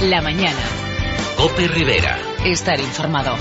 La mañana. COPE Rivera. Estar informado.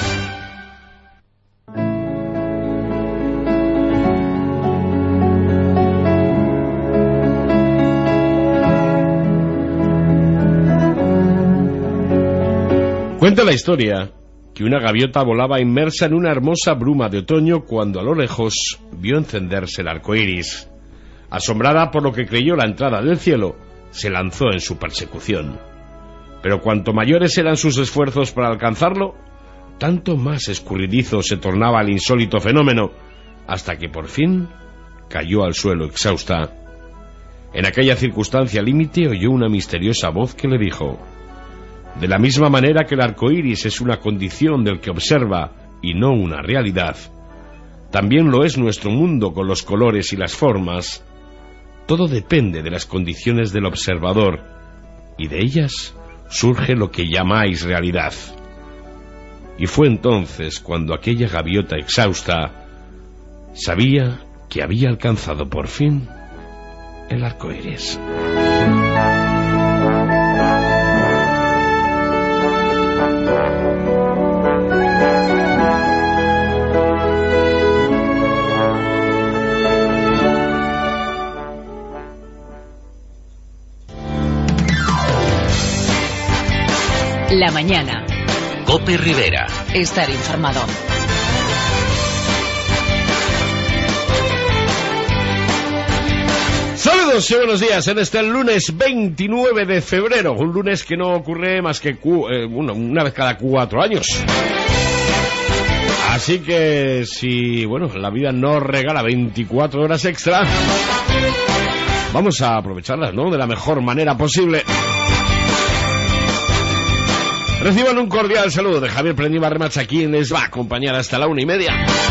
Cuenta la historia que una gaviota volaba inmersa en una hermosa bruma de otoño cuando a lo lejos vio encenderse el arco iris. Asombrada por lo que creyó la entrada del cielo, se lanzó en su persecución. Pero cuanto mayores eran sus esfuerzos para alcanzarlo, tanto más escurridizo se tornaba el insólito fenómeno, hasta que por fin cayó al suelo exhausta. En aquella circunstancia límite oyó una misteriosa voz que le dijo: de la misma manera que el arco iris es una condición del que observa y no una realidad, también lo es nuestro mundo con los colores y las formas. Todo depende de las condiciones del observador, y de ellas surge lo que llamáis realidad. Y fue entonces cuando aquella gaviota exhausta sabía que había alcanzado por fin el arco iris. La mañana. COPE Rivera. Estar informado. Saludos y buenos días en este lunes 29 de febrero, un lunes que no ocurre más que una vez cada 4 años. Así que si, la vida nos regala 24 horas extra, vamos a aprovecharlas, ¿no?, de la mejor manera posible. Reciban un cordial saludo de Javier Prendiva Remacha, quien les va a acompañar hasta la 1:30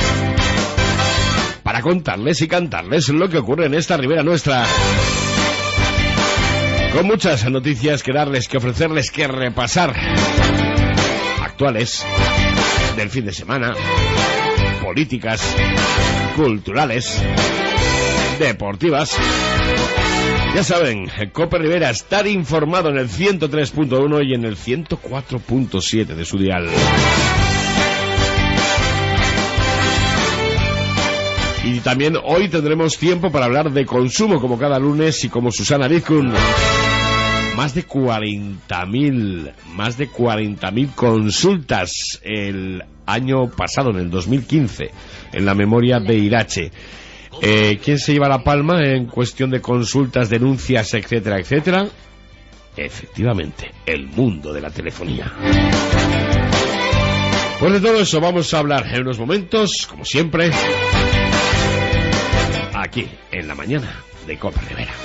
para contarles y cantarles lo que ocurre en esta ribera nuestra, con muchas noticias que darles, que ofrecerles, que repasar, actuales, del fin de semana, políticas, culturales, deportivas. Ya saben, COPE Rivera, estar informado en el 103.1 y en el 104.7 de su dial. Y también hoy tendremos tiempo para hablar de consumo, como cada lunes, y como Susana Vizcun. Más de 40.000 consultas el año pasado, en el 2015, en la memoria de Irache. ¿Quién se lleva la palma en cuestión de consultas, denuncias, etcétera, etcétera? Efectivamente, el mundo de la telefonía. Pues de todo eso vamos a hablar en unos momentos, como siempre, aquí, en la mañana de COPE Rivera.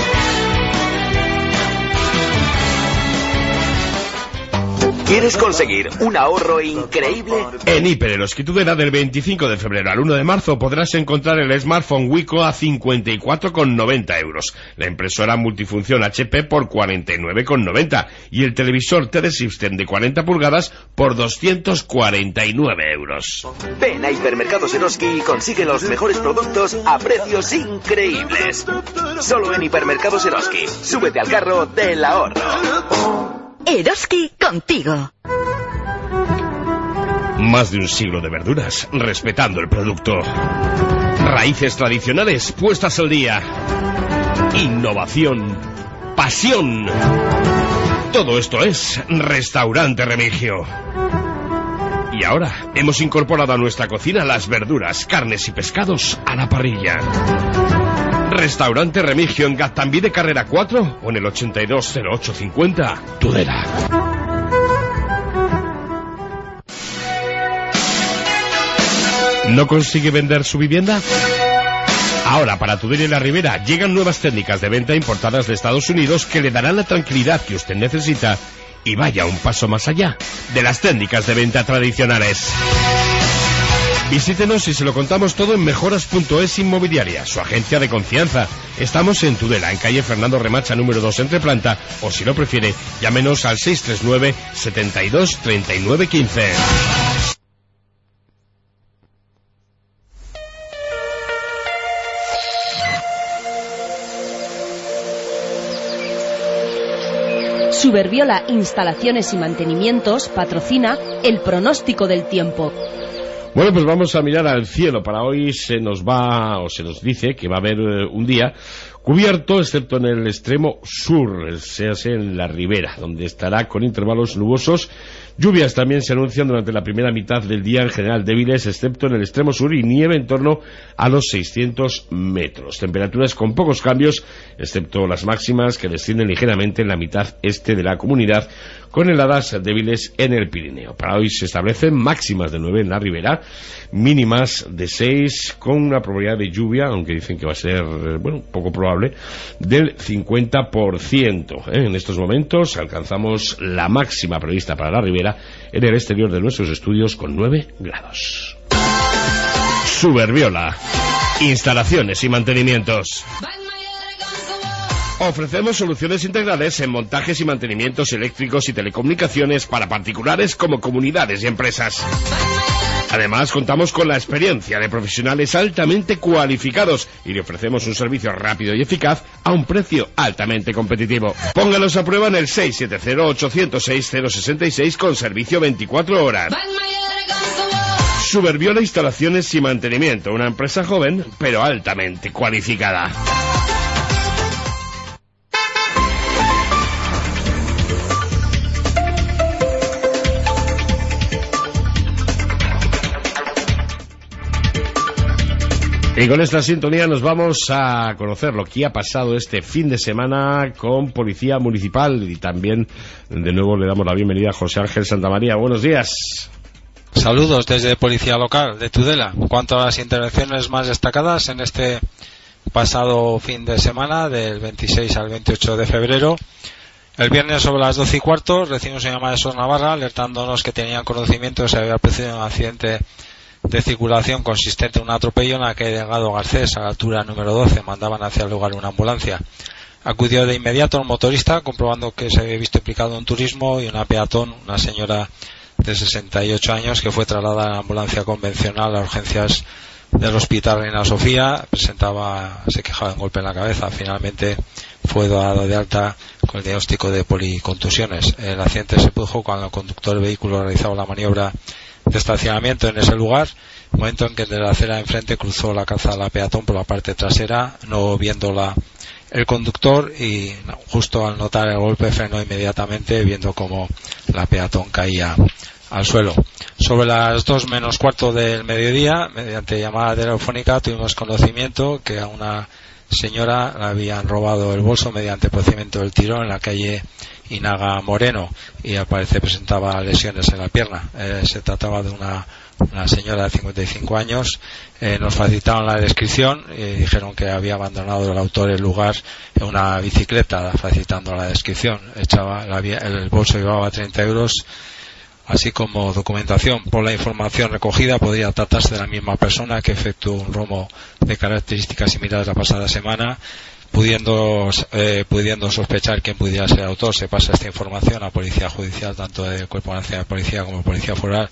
¿Quieres conseguir un ahorro increíble? En Hiper-Eroski Tudela, del 25 de febrero al 1 de marzo podrás encontrar el smartphone Wiko a 54,90 euros, la impresora multifunción HP por 49,90 y el televisor Telesystem de 40 pulgadas por 249 euros. Ven a Hipermercados Eroski y consigue los mejores productos a precios increíbles. Solo en Hipermercados Eroski. Súbete al carro del ahorro. Eroski contigo. Más de un siglo de verduras, respetando el producto. Raíces tradicionales puestas al día. Innovación. Pasión. Todo esto es Restaurante Remigio. Y ahora hemos incorporado a nuestra cocina las verduras, carnes y pescados a la parrilla. Restaurante Remigio en Gaztambí de Carrera 4 o en el 820850 Tudela. ¿No consigue vender su vivienda? Ahora, para Tudela y la Ribera, llegan nuevas técnicas de venta importadas de Estados Unidos que le darán la tranquilidad que usted necesita y vaya un paso más allá de las técnicas de venta tradicionales. Visítenos y se lo contamos todo en Mejoras.es Inmobiliaria, su agencia de confianza. Estamos en Tudela, en calle Fernando Remacha, número 2, entreplanta, o si lo prefiere, llámenos al 639 72 39 15. Suberbiola Instalaciones y Mantenimientos patrocina el pronóstico del tiempo. Bueno, pues vamos a mirar al cielo. Para hoy se nos dice que va a haber un día cubierto, excepto en el extremo sur, se hace en la ribera, donde estará con intervalos nubosos. Lluvias también se anuncian durante la primera mitad del día, en general débiles, excepto en el extremo sur, y nieve en torno a los 600 metros. Temperaturas con pocos cambios, excepto las máximas, que descienden ligeramente en la mitad este de la comunidad, con heladas débiles en el Pirineo. Para hoy se establecen máximas de 9 en la ribera, mínimas de 6, con una probabilidad de lluvia, aunque dicen que va a ser, poco probable, del 50%. En estos momentos alcanzamos la máxima prevista para la ribera en el exterior de nuestros estudios con 9 grados. Suberbiola, instalaciones y mantenimientos. Ofrecemos soluciones integrales en montajes y mantenimientos eléctricos y telecomunicaciones para particulares como comunidades y empresas. Además, contamos con la experiencia de profesionales altamente cualificados y le ofrecemos un servicio rápido y eficaz a un precio altamente competitivo. Póngalos a prueba en el 670-806-066 con servicio 24 horas. Suberbiola Instalaciones y Mantenimiento, una empresa joven pero altamente cualificada. Y con esta sintonía nos vamos a conocer lo que ha pasado este fin de semana con Policía Municipal, y también de nuevo le damos la bienvenida a José Ángel Santamaría. Buenos días. Saludos desde Policía Local de Tudela. En cuanto a las intervenciones más destacadas en este pasado fin de semana, del 26 al 28 de febrero, el viernes sobre las 12:15 recibimos una llamada de SOS Navarra alertándonos que tenían conocimiento de que se había producido un accidente de circulación consistente en un atropello en la calle Delgado Garcés, a la altura número 12. Mandaban hacia el lugar una ambulancia. Acudió de inmediato un motorista, comprobando que se había visto implicado un turismo, y una peatón, una señora de 68 años, que fue trasladada a la ambulancia convencional a urgencias del Hospital Reina Sofía. Se quejaba de un golpe en la cabeza. Finalmente fue dado de alta con el diagnóstico de policontusiones. El accidente se produjo cuando el conductor del vehículo realizaba la maniobra de estacionamiento en ese lugar, momento en que de la acera de enfrente cruzó la calzada la peatón por la parte trasera, no viéndola el conductor, y justo al notar el golpe frenó inmediatamente, viendo cómo la peatón caía al suelo. Sobre las 2:15 del mediodía, mediante llamada telefónica, tuvimos conocimiento que a una señora le habían robado el bolso mediante procedimiento del tirón en la calle Inaga Moreno, y al parecer presentaba lesiones en la pierna. Se trataba de una señora de 55 años. Nos facilitaron la descripción y dijeron que había abandonado el autor el lugar en una bicicleta, facilitando la descripción. El bolso llevaba 30 euros, así como documentación. Por la información recogida, podría tratarse de la misma persona que efectuó un robo de características similares la pasada semana. Pudiendo sospechar quién pudiera ser el autor, se pasa esta información a Policía Judicial, tanto del Cuerpo Nacional de Policía como Policía Foral,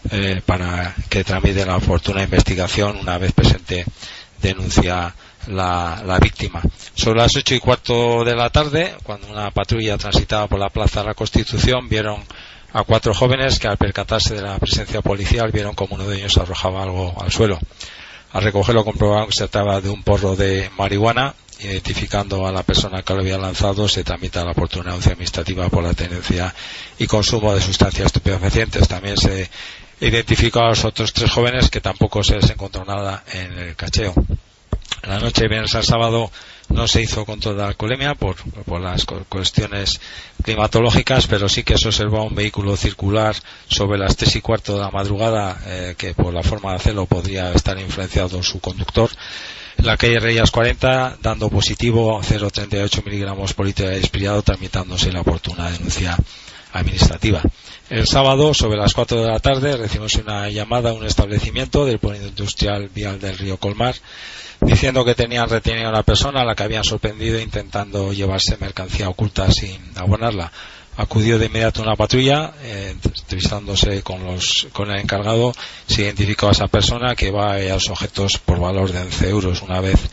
para que tramite la oportuna investigación una vez presente denuncia la víctima. Sobre las 8:15 de la tarde, cuando una patrulla transitaba por la Plaza de la Constitución, vieron a 4 jóvenes que, al percatarse de la presencia policial, vieron como uno de ellos arrojaba algo al suelo. Al recogerlo, comprobaron que se trataba de un porro de marihuana. Identificando a la persona que lo había lanzado, se tramita la oportuna denuncia administrativa por la tenencia y consumo de sustancias estupefacientes. También se identificó a los otros 3 jóvenes, que tampoco se les encontró nada en el cacheo. La noche de viernes al sábado no se hizo control de alcoholemia por las cuestiones climatológicas, pero sí que se observó un vehículo circular sobre las 3:15 de la madrugada, que por la forma de hacerlo podría estar influenciado su conductor. La calle Reyes 40, dando positivo 0,38 miligramos por litro de expirado, tramitándose la oportuna denuncia administrativa. El sábado, sobre las 4 de la tarde, recibimos una llamada a un establecimiento del polígono industrial Vial del Río Colmar, diciendo que tenían retenido a una persona a la que habían sorprendido intentando llevarse mercancía oculta sin abonarla. Acudió de inmediato una patrulla, entrevistándose con el encargado. Se identificó a esa persona, que va a los objetos por valor de 11 euros. Una vez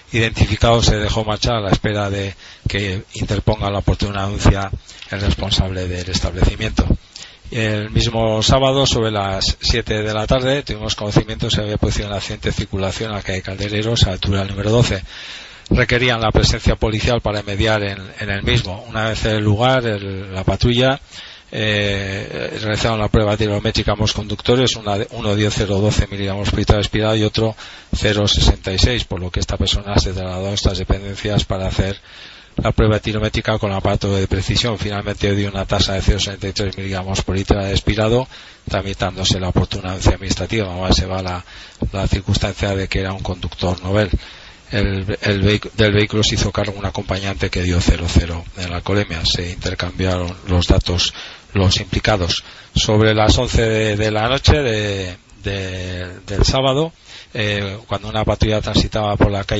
identificado se dejó marchar a la espera de que interponga la oportuna denuncia el responsable del establecimiento. El mismo sábado, sobre las 7 de la tarde, tuvimos conocimiento se había producido un accidente de circulación en la calle Caldereros, a la altura del número 12. Requerían la presencia policial para mediar en el mismo. Una vez en el lugar, la patrulla realizaron la prueba tirométrica a ambos conductores, uno dio 0,12 miligramos por litro respirado y otro 0,66, por lo que esta persona se trasladó a estas dependencias para hacer la prueba tirométrica con aparato de precisión. Finalmente dio una tasa de 0,73 miligramos por litro respirado, tramitándose la oportuna denuncia administrativa. Además se va la circunstancia de que era un conductor novel. Del vehículo se hizo cargo un acompañante que dio 0,0 en la alcoholemia. Se intercambiaron los datos los implicados. Sobre las 11 de la noche del sábado, cuando una patrulla transitaba por la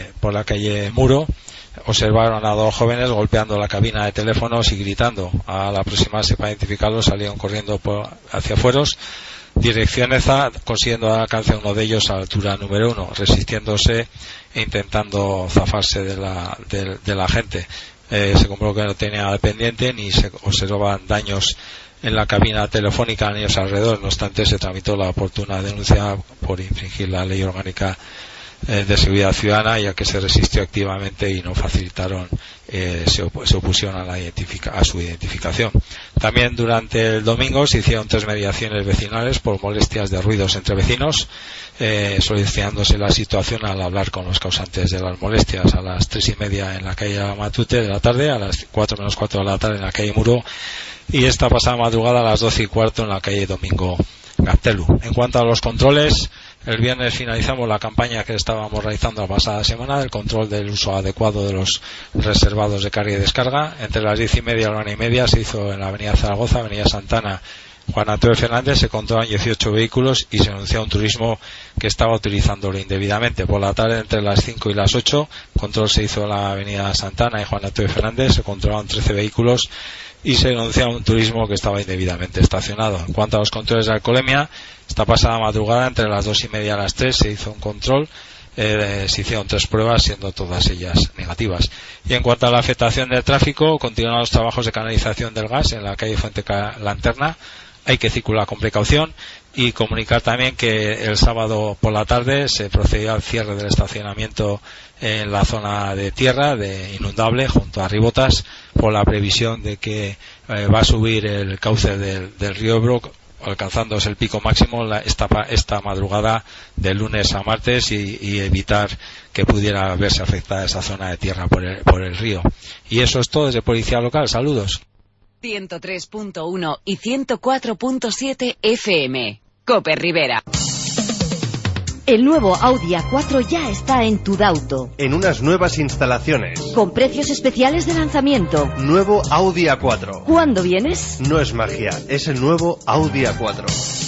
calle Muro, observaron a dos jóvenes golpeando la cabina de teléfonos y gritando. Al aproximarse para identificarlos, salieron corriendo hacia afueros, dirección EZA, consiguiendo dar alcance a uno de ellos a la altura número 1, resistiéndose e intentando zafarse de la gente. Se comprobó que no tenía nada pendiente ni se observaban daños en la cabina telefónica ni a ellos alrededor. No obstante, se tramitó la oportuna denuncia por infringir la ley orgánica de seguridad ciudadana, ya que se resistió activamente y no facilitaron, se opusieron a su identificación. También durante el domingo se hicieron 3 mediaciones vecinales por molestias de ruidos entre vecinos, solicitándose la situación al hablar con los causantes de las molestias. A las 3:30 en la calle Matute de la tarde, a las 4 menos 4 de la tarde en la calle Muro, y esta pasada madrugada a las 12:15 en la calle Domingo Gantelu. En cuanto a los controles, el viernes finalizamos la campaña que estábamos realizando la pasada semana del control del uso adecuado de los reservados de carga y descarga. Entre las 10:30 y la 1:30 se hizo en la avenida Zaragoza, avenida Santana, Juan Antonio Fernández, se controlan 18 vehículos y se denunció un turismo que estaba utilizándolo indebidamente. Por la tarde, entre las 5 y las 8, control se hizo en la avenida Santana y Juan Antonio Fernández, se controlaban 13 vehículos y se denunciaba un turismo que estaba indebidamente estacionado. En cuanto a los controles de alcoholemia, esta pasada madrugada, entre las 2:30 y las 3, se hizo un control, se hicieron 3 pruebas, siendo todas ellas negativas. Y en cuanto a la afectación del tráfico, continúan los trabajos de canalización del gas en la calle Fuente Lanterna. Hay que circular con precaución, y comunicar también que el sábado por la tarde se procedió al cierre del estacionamiento en la zona de tierra de inundable junto a Ribotas, por la previsión de que va a subir el cauce del río Ebro, alcanzándose el pico máximo esta madrugada de lunes a martes, y evitar que pudiera verse afectada esa zona de tierra por el río. Y eso es todo desde Policía Local. Saludos. 103.1 y 104.7 FM. Cope Rivera. El nuevo Audi A4 ya está en Tudauto, en unas nuevas instalaciones, con precios especiales de lanzamiento. Nuevo Audi A4. ¿Cuándo vienes? No es magia, es el nuevo Audi A4.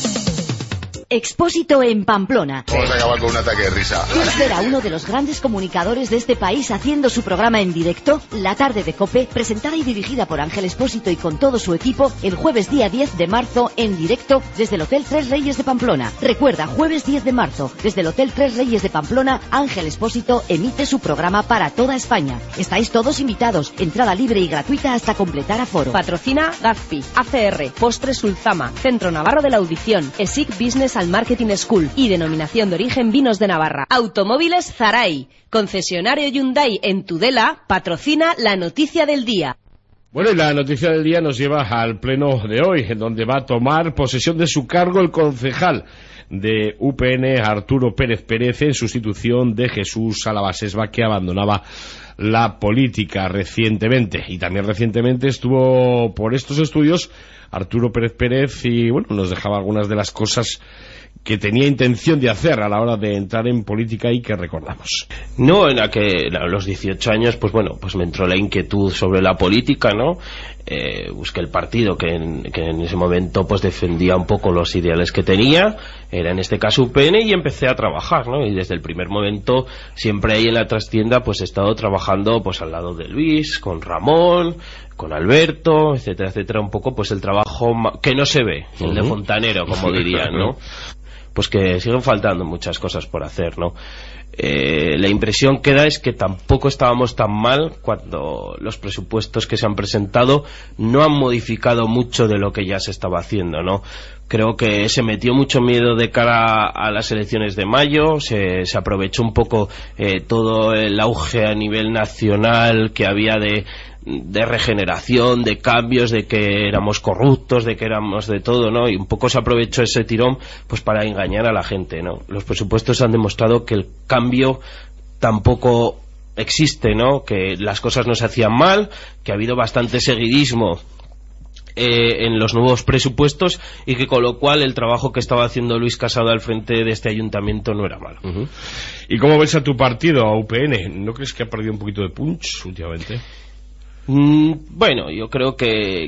Expósito en Pamplona. Vamos a acabar con un ataque de risa. ¿Quieres ver a uno de los grandes comunicadores de este país haciendo su programa en directo? La tarde de COPE, presentada y dirigida por Ángel Expósito y con todo su equipo, el jueves día 10 de marzo, en directo desde el Hotel Tres Reyes de Pamplona. Recuerda, jueves 10 de marzo, desde el Hotel Tres Reyes de Pamplona, Ángel Expósito emite su programa para toda España. Estáis todos invitados, entrada libre y gratuita hasta completar aforo. Patrocina Gazpi, ACR, Postres Sulzama, Centro Navarro de la Audición, ESIC Business al Marketing School y Denominación de Origen Vinos de Navarra. Automóviles Zaray, concesionario Hyundai en Tudela, patrocina la noticia del día. Bueno, y la noticia del día nos lleva al pleno de hoy, en donde va a tomar posesión de su cargo el concejal de UPN, Arturo Pérez Pérez, en sustitución de Jesús Salabasesba, que abandonaba la política recientemente. Y también recientemente estuvo por estos estudios Arturo Pérez Pérez, y bueno, nos dejaba algunas de las cosas que tenía intención de hacer a la hora de entrar en política y que recordamos. No, en la que a los 18 años, pues bueno, pues me entró la inquietud sobre la política, ¿no? Busqué el partido que en ese momento pues defendía un poco los ideales que tenía, era en este caso UPN, y empecé a trabajar, ¿no? Y desde el primer momento, siempre ahí en la trastienda, pues he estado trabajando pues al lado de Luis, con Ramón, con Alberto, etcétera, etcétera, un poco pues el trabajo que no se ve, el de fontanero, como dirían, ¿no? pues que siguen faltando muchas cosas por hacer, ¿no? La impresión que da es que tampoco estábamos tan mal cuando los presupuestos que se han presentado no han modificado mucho de lo que ya se estaba haciendo, ¿no? Creo que se metió mucho miedo de cara a las elecciones de mayo, se aprovechó un poco todo el auge a nivel nacional que había de regeneración, de cambios, de que éramos corruptos, de que éramos de todo, ¿no? Y un poco se aprovechó ese tirón pues para engañar a la gente, ¿no? Los presupuestos han demostrado que el cambio tampoco existe, ¿no? Que las cosas no se hacían mal, que ha habido bastante seguidismo en los nuevos presupuestos y que con lo cual el trabajo que estaba haciendo Luis Casado al frente de este ayuntamiento no era malo. ¿Y cómo ves a tu partido, a UPN? ¿No crees que ha perdido un poquito de punch últimamente? Bueno, yo creo que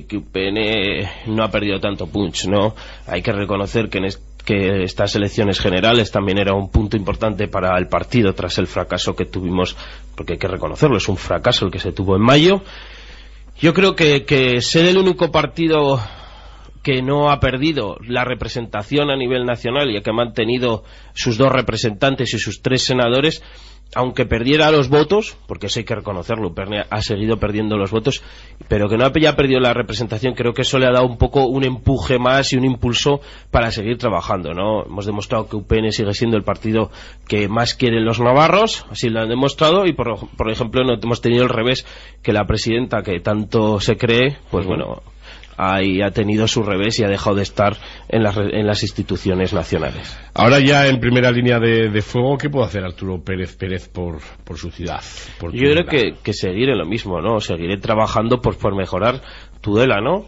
UPN no ha perdido tanto punch, ¿no? Hay que reconocer que estas elecciones generales también era un punto importante para el partido tras el fracaso que tuvimos, porque hay que reconocerlo, es un fracaso el que se tuvo en mayo. Yo creo que ser el único partido que no ha perdido la representación a nivel nacional y que ha mantenido sus 2 representantes y sus 3 senadores, aunque perdiera los votos, porque eso hay que reconocerlo, ha seguido perdiendo los votos, pero que no haya perdido la representación, creo que eso le ha dado un poco un empuje más y un impulso para seguir trabajando, ¿no? Hemos demostrado que UPN sigue siendo el partido que más quieren los navarros, así lo han demostrado, y por ejemplo no hemos tenido el revés, que la presidenta que tanto se cree, pues bueno, ahí ha tenido su revés y ha dejado de estar en las instituciones nacionales. Ahora ya en primera línea de fuego, ¿qué puede hacer Arturo Pérez por su ciudad? Yo creo que seguir en lo mismo, ¿no? Seguiré trabajando por mejorar Tudela, ¿no?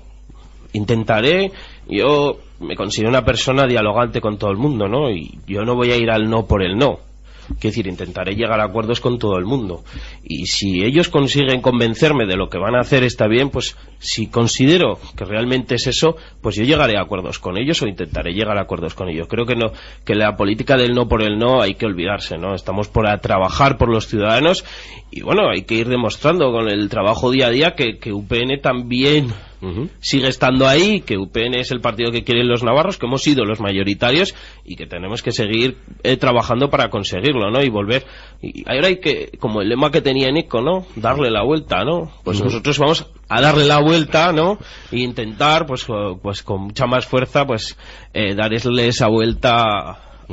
Intentaré, yo me considero una persona dialogante con todo el mundo, ¿no? Y yo no voy a ir al no por el no. Quiero decir, intentaré llegar a acuerdos con todo el mundo. Y si ellos consiguen convencerme de lo que van a hacer está bien, pues si considero que realmente es eso, pues yo llegaré a acuerdos con ellos o intentaré llegar a acuerdos con ellos. Creo que no, que la política del no por el no hay que olvidarse, ¿no? Estamos para trabajar por los ciudadanos y bueno, hay que ir demostrando con el trabajo día a día que UPN también sigue estando ahí, que UPN es el partido que quieren los navarros, que hemos sido los mayoritarios y que tenemos que seguir trabajando para conseguirlo, ¿no? Y volver. Y ahora hay que, como el lema que tenía Nico, ¿no? Darle la vuelta, ¿no? Pues nosotros vamos a darle la vuelta, ¿no? E intentar, pues con mucha más fuerza, pues darle esa vuelta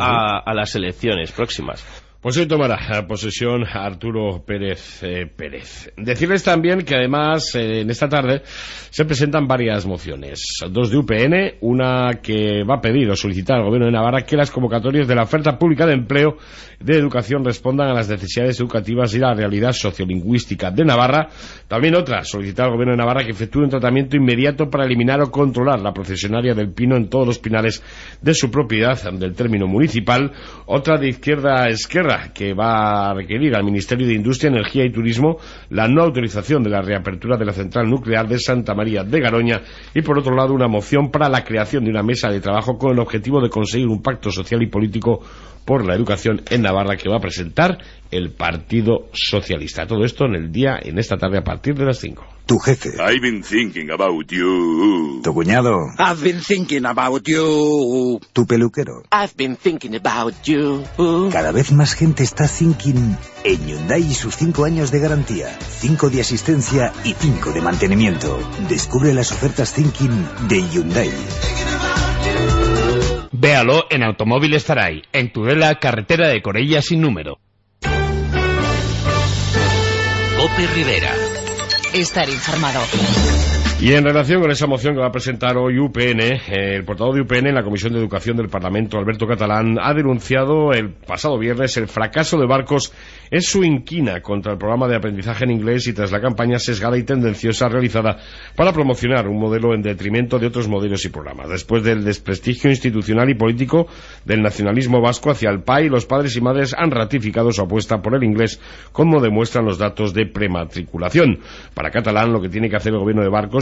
a las elecciones próximas. Pues hoy tomará posesión Arturo Pérez Pérez. Decirles también que además en esta tarde se presentan varias mociones. 2 de UPN, una que va a pedir o solicitar al Gobierno de Navarra que las convocatorias de la oferta pública de empleo de educación respondan a las necesidades educativas y la realidad sociolingüística de Navarra. También otra, solicitar al Gobierno de Navarra que efectúe un tratamiento inmediato para eliminar o controlar la procesionaria del pino en todos los pinares de su propiedad del término municipal. Otra de Izquierda a Esquerra, que va a requerir al Ministerio de Industria, Energía y Turismo la no autorización de la reapertura de la central nuclear de Santa María de Garoña, y por otro lado una moción para la creación de una mesa de trabajo con el objetivo de conseguir un pacto social y político por la educación en Navarra que va a presentar el Partido Socialista. Todo esto en esta tarde a partir de las 5. Tu jefe. I've been thinking about you. Tu cuñado. I've been thinking about you. Tu peluquero. I've been thinking about you. Cada vez más gente está thinking en Hyundai y sus 5 años de garantía, 5 de asistencia y 5 de mantenimiento. Descubre las ofertas thinking de Hyundai. Véalo en Automóviles Zaray, en Tudela, carretera de Corella sin número. Cope Rivera. Estar informado. Y en relación con esa moción que va a presentar hoy UPN, el portavoz de UPN en la Comisión de Educación del Parlamento, Alberto Catalán, ha denunciado el pasado viernes el fracaso de Barcos en su inquina contra el programa de aprendizaje en inglés y tras la campaña sesgada y tendenciosa realizada para promocionar un modelo en detrimento de otros modelos y programas. Después del desprestigio institucional y político del nacionalismo vasco hacia el PAI, los padres y madres han ratificado su apuesta por el inglés, como demuestran los datos de prematriculación. Para Catalán, lo que tiene que hacer el gobierno de Barcos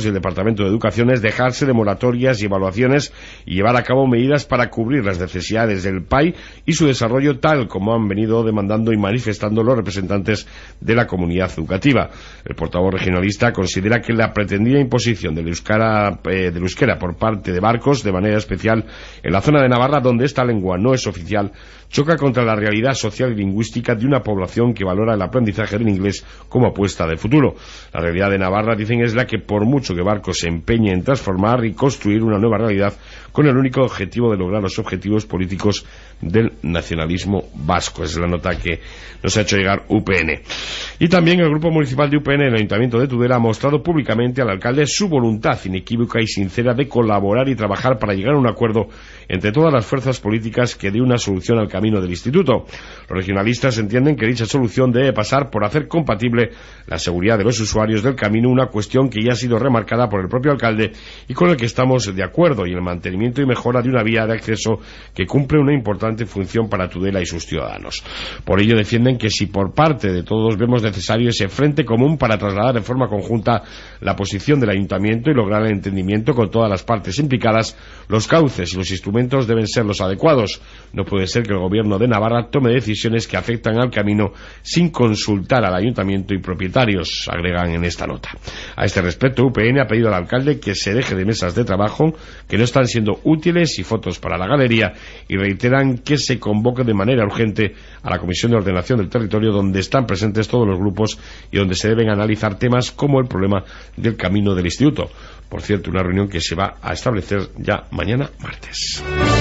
Políticos y el Departamento de Educación es dejarse de moratorias y evaluaciones y llevar a cabo medidas para cubrir las necesidades del PAI y su desarrollo, tal como han venido demandando y manifestando los representantes de la comunidad educativa. El portavoz regionalista considera que la pretendida imposición del euskera por parte de Barcos, de manera especial en la zona de Navarra, donde esta lengua no es oficial, choca contra la realidad social y lingüística de una población que valora el aprendizaje del inglés como apuesta de futuro. La realidad de Navarra, dicen, es la que, por mucho que Barcos se empeñe en transformar y construir una nueva realidad con el único objetivo de lograr los objetivos políticos del nacionalismo vasco. Es la nota que nos ha hecho llegar UPN. Y también el Grupo Municipal de UPN en el Ayuntamiento de Tudela ha mostrado públicamente al alcalde su voluntad inequívoca y sincera de colaborar y trabajar para llegar a un acuerdo entre todas las fuerzas políticas que dé una solución al camino del instituto. Los regionalistas entienden que dicha solución debe pasar por hacer compatible la seguridad de los usuarios del camino, una cuestión que ya ha sido remarcada por el propio alcalde y con el que estamos de acuerdo, y el mantenimiento y mejora de una vía de acceso que cumple una importante función para Tudela y sus ciudadanos. Por ello defienden que si por parte de todos vemos necesario ese frente común para trasladar de forma conjunta la posición del ayuntamiento y lograr el entendimiento con todas las partes implicadas, los cauces y los instrumentos deben ser los adecuados. No puede ser que el gobierno de Navarra tome decisiones que afectan al camino sin consultar al ayuntamiento y propietarios, agregan en esta nota. A este respecto, UPN ha pedido al alcalde que se deje de mesas de trabajo que no están siendo útiles y fotos para la galería, y reiteran que se convoque de manera urgente a la Comisión de Ordenación del Territorio, donde están presentes todos los grupos y donde se deben analizar temas como el problema del camino del instituto. Por cierto, una reunión que se va a establecer ya mañana martes.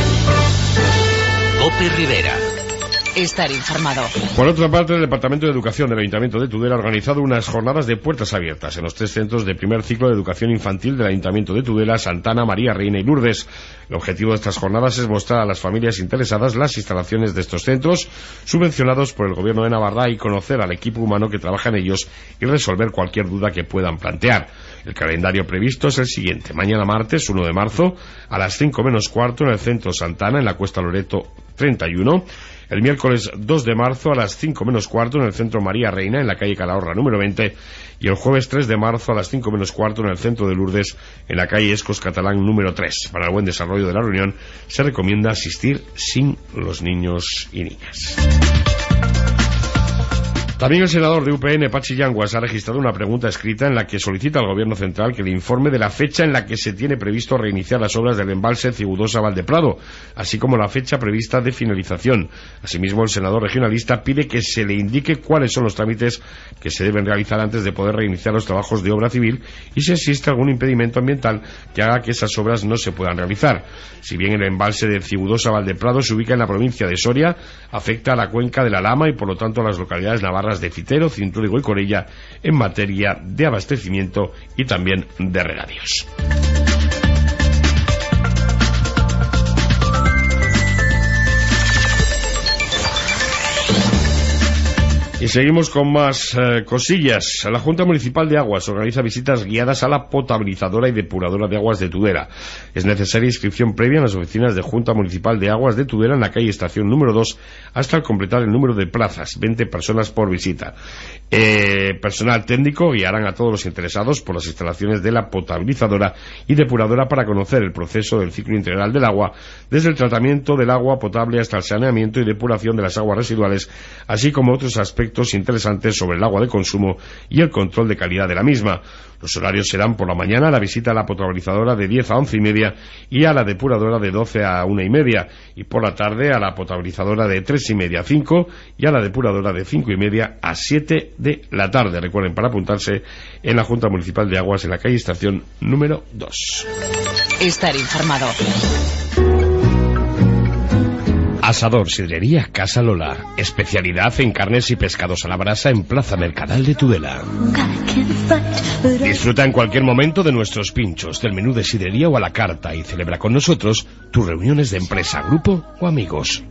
COPE Rivera. Estar informado. Por otra parte, el Departamento de Educación del Ayuntamiento de Tudela ha organizado unas jornadas de puertas abiertas en los 3 centros de primer ciclo de educación infantil del Ayuntamiento de Tudela, Santana, María Reina y Lourdes. El objetivo de estas jornadas es mostrar a las familias interesadas las instalaciones de estos centros, subvencionados por el Gobierno de Navarra, y conocer al equipo humano que trabaja en ellos y resolver cualquier duda que puedan plantear. El calendario previsto es el siguiente: mañana martes 1 de marzo a las 5 menos cuarto en el Centro Santana, en la Cuesta Loreto 31. El miércoles 2 de marzo a las 5 menos cuarto en el Centro María Reina, en la calle Calahorra número 20, y el jueves 3 de marzo a las 5 menos cuarto en el Centro de Lourdes, en la calle Escos Catalán número 3. Para el buen desarrollo de la reunión se recomienda asistir sin los niños y niñas. También el senador de UPN, Pachi Yanguas, ha registrado una pregunta escrita en la que solicita al Gobierno Central que le informe de la fecha en la que se tiene previsto reiniciar las obras del embalse Cigudosa-Valdeprado, así como la fecha prevista de finalización. Asimismo, el senador regionalista pide que se le indique cuáles son los trámites que se deben realizar antes de poder reiniciar los trabajos de obra civil y si existe algún impedimento ambiental que haga que esas obras no se puedan realizar. Si bien el embalse de Cigudosa-Valdeprado se ubica en la provincia de Soria, afecta a la cuenca de la Lama y por lo tanto a las localidades navarras de Fitero, Cintruego y Corella en materia de abastecimiento y también de regadíos. Y seguimos con más cosillas. La Junta Municipal de Aguas organiza visitas guiadas a la potabilizadora y depuradora de aguas de Tudela. Es necesaria inscripción previa en las oficinas de Junta Municipal de Aguas de Tudela, en la calle Estación número 2, hasta al completar el número de plazas, 20 personas por visita. Personal técnico guiarán a todos los interesados por las instalaciones de la potabilizadora y depuradora para conocer el proceso del ciclo integral del agua, desde el tratamiento del agua potable hasta el saneamiento y depuración de las aguas residuales, así como otros aspectos interesantes sobre el agua de consumo y el control de calidad de la misma. Los horarios serán: por la mañana la visita a la potabilizadora de 10 a 11 y media y a la depuradora de 12 a 1 y media, y por la tarde a la potabilizadora de 3 y media a 5 y a la depuradora de 5 y media a 7 de la tarde. Recuerden, para apuntarse en la Junta Municipal de Aguas, en la calle Estación número 2. Estar informado. Asador Sidrería Casa Lola, especialidad en carnes y pescados a la brasa en Plaza Mercadal de Tudela. Disfruta en cualquier momento de nuestros pinchos, del menú de sidrería o a la carta, y celebra con nosotros tus reuniones de empresa, grupo o amigos.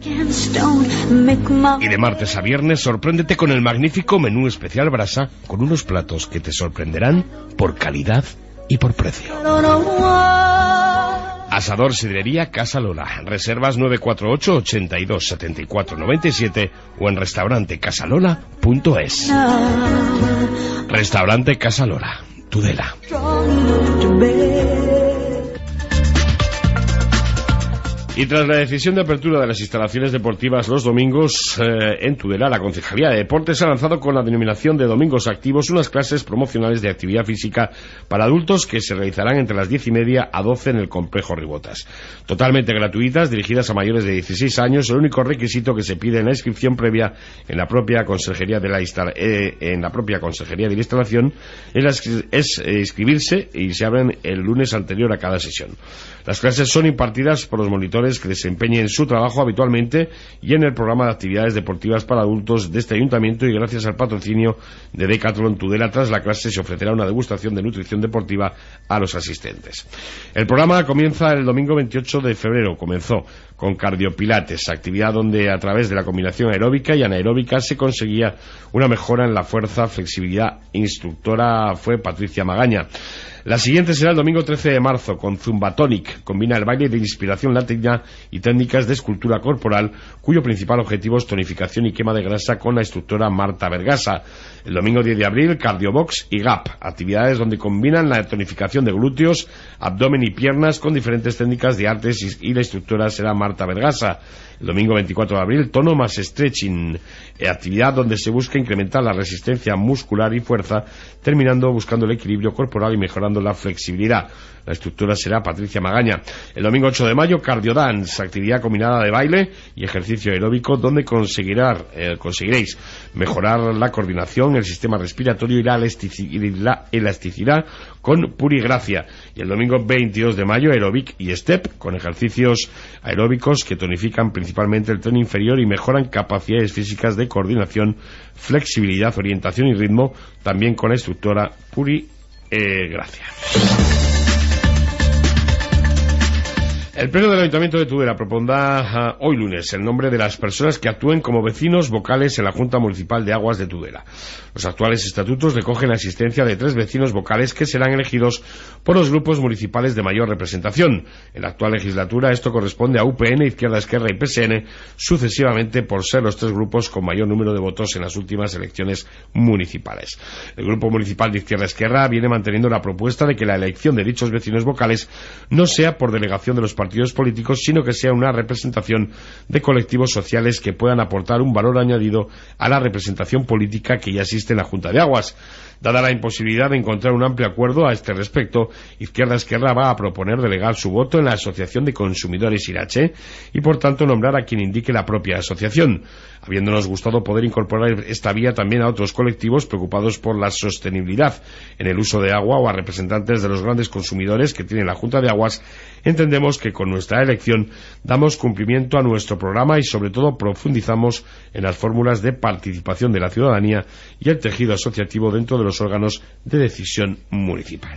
Y de martes a viernes sorpréndete con el magnífico menú especial brasa, con unos platos que te sorprenderán por calidad y por precio. Asador Sidrería Casa Lola. Reservas 948 82 74 97 o en restauranteCasalola.es. Restaurante Casa Lola. Tudela. Y tras la decisión de apertura de las instalaciones deportivas los domingos en Tudela, la Concejalía de Deportes ha lanzado con la denominación de Domingos Activos unas clases promocionales de actividad física para adultos que se realizarán entre las 10:30 a 12 en el complejo Ribotas. Totalmente gratuitas, dirigidas a mayores de 16 años. El único requisito que se pide en la inscripción previa en la propia Consejería de la Instalación es inscribirse, y se abren el lunes anterior a cada sesión. Las clases son impartidas por los monitores que desempeñen su trabajo habitualmente y en el programa de actividades deportivas para adultos de este ayuntamiento, y gracias al patrocinio de Decathlon Tudela. Tras la clase se ofrecerá una degustación de nutrición deportiva a los asistentes. El programa comienza el domingo 28 de febrero. Comenzó con cardiopilates, actividad donde a través de la combinación aeróbica y anaeróbica se conseguía una mejora en la fuerza, flexibilidad. Instructora fue Patricia Magaña. La siguiente será el domingo 13 de marzo con Zumbatonic. Combina el baile de inspiración latina y técnicas de escultura corporal, cuyo principal objetivo es tonificación y quema de grasa, con la instructora Marta Vergasa. El domingo 10 de abril, Cardiobox y Gap, actividades donde combinan la tonificación de glúteos, abdomen y piernas con diferentes técnicas de artes, y la instructora será Marta Vergasa. El domingo 24 de abril, Tono más Stretching, actividad donde se busca incrementar la resistencia muscular y fuerza, terminando buscando el equilibrio corporal y mejorando la flexibilidad. La instructora será Patricia Magaña. El domingo 8 de mayo, Cardio Dance, actividad combinada de baile y ejercicio aeróbico, donde conseguiréis mejorar la coordinación, el sistema respiratorio y la elasticidad con Purigracia. Y el domingo 22 de mayo, Aerobic y Step, con ejercicios aeróbicos que tonifican principalmente el tren inferior y mejoran capacidades físicas de coordinación, flexibilidad, orientación y ritmo, también con la instructora Purigracia. El Pleno del Ayuntamiento de Tudela propondrá hoy lunes el nombre de las personas que actúen como vecinos vocales en la Junta Municipal de Aguas de Tudela. Los actuales estatutos recogen la existencia de 3 vecinos vocales que serán elegidos por los grupos municipales de mayor representación. En la actual legislatura esto corresponde a UPN, Izquierda Esquerra y PSN, sucesivamente, por ser los 3 grupos con mayor número de votos en las últimas elecciones municipales. El Grupo Municipal de Izquierda Esquerra viene manteniendo la propuesta de que la elección de dichos vecinos vocales no sea por delegación de los partidos políticos, sino que sea una representación de colectivos sociales que puedan aportar un valor añadido a la representación política que ya existe en la Junta de Aguas. Dada la imposibilidad de encontrar un amplio acuerdo a este respecto, Izquierda Esquerra va a proponer delegar su voto en la Asociación de Consumidores Irache y, por tanto, nombrar a quien indique la propia asociación. Habiéndonos gustado poder incorporar esta vía también a otros colectivos preocupados por la sostenibilidad en el uso de agua o a representantes de los grandes consumidores que tiene la Junta de Aguas, entendemos que con nuestra elección damos cumplimiento a nuestro programa y, sobre todo, profundizamos en las fórmulas de participación de la ciudadanía y el tejido asociativo dentro de los órganos de decisión municipal.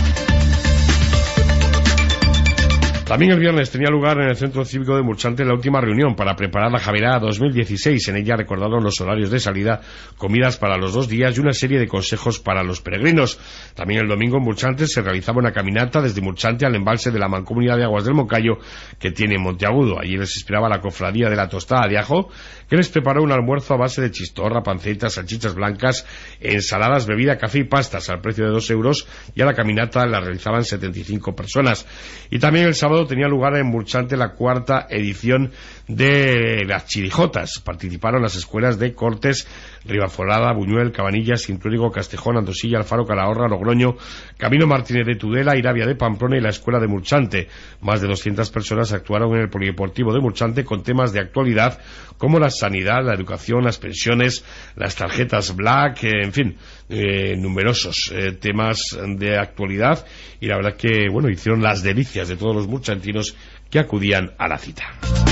También el viernes tenía lugar en el Centro Cívico de Murchante la última reunión para preparar la Javelada 2016. En ella recordaron los horarios de salida, comidas para los 2 días y una serie de consejos para los peregrinos. También el domingo en Murchante se realizaba una caminata desde Murchante al embalse de la Mancomunidad de Aguas del Moncayo, que tiene Monteagudo. Allí les esperaba la cofradía de la Tostada de Ajo, que les preparó un almuerzo a base de chistorra, pancetas, salchichas blancas, ensaladas, bebida, café y pastas al precio de 2 euros, y a la caminata la realizaban 75 personas. Y también el sábado tenía lugar en Murchante la 4ª edición de las chirijotas. Participaron las escuelas de Cortes, Ribaforada, Buñuel, Cabanillas, Cintruénigo, Castejón, Andosilla, Alfaro, Calahorra, Logroño, Camino Martínez de Tudela, Irabia de Pamplona y la escuela de Murchante. Más de 200 personas actuaron en el polideportivo de Murchante con temas de actualidad como la sanidad, la educación, las pensiones, las tarjetas Black, en fin, numerosos temas de actualidad, y la verdad que, bueno, hicieron las delicias de todos los murchantinos que acudían a la cita.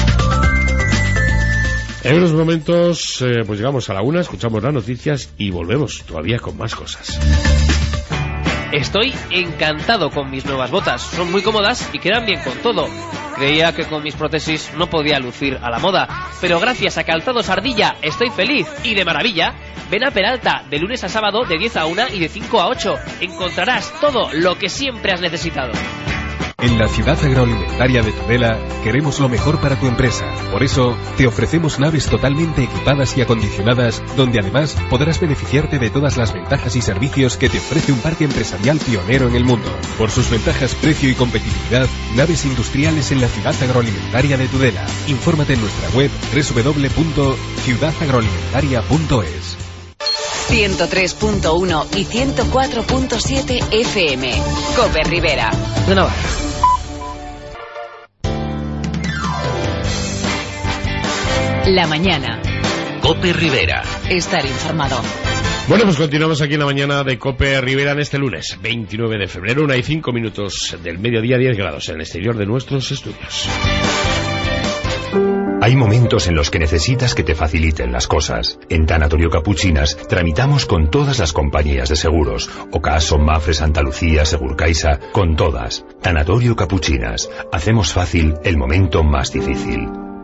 En unos momentos pues llegamos a la 1, escuchamos las noticias y volvemos todavía con más cosas. Estoy encantado con mis nuevas botas, son muy cómodas y quedan bien con todo. Creía que con mis prótesis no podía lucir a la moda, pero gracias a Calzados Ardilla estoy feliz y de maravilla. Ven a Peralta de lunes a sábado de 10 a 1 y de 5 a 8. Encontrarás todo lo que siempre has necesitado. En la ciudad agroalimentaria de Tudela queremos lo mejor para tu empresa. Por eso, te ofrecemos naves totalmente equipadas y acondicionadas, donde además podrás beneficiarte de todas las ventajas y servicios que te ofrece un parque empresarial pionero en el mundo. Por sus ventajas, precio y competitividad, naves industriales en la ciudad agroalimentaria de Tudela. Infórmate en nuestra web www.ciudadagroalimentaria.es. 103.1 y 104.7 FM. Cope Rivera. De Navarra. La mañana. Cope Rivera. Estar informado. Bueno, pues continuamos aquí en la mañana de Cope Rivera en este lunes, 29 de febrero, 1:05 del mediodía, 10 grados en el exterior de nuestros estudios. Hay momentos en los que necesitas que te faciliten las cosas. En Tanatorio Capuchinas tramitamos con todas las compañías de seguros. Ocaso, Mafre, Santa Lucía, Segurcaixa, con todas. Tanatorio Capuchinas. Hacemos fácil el momento más difícil.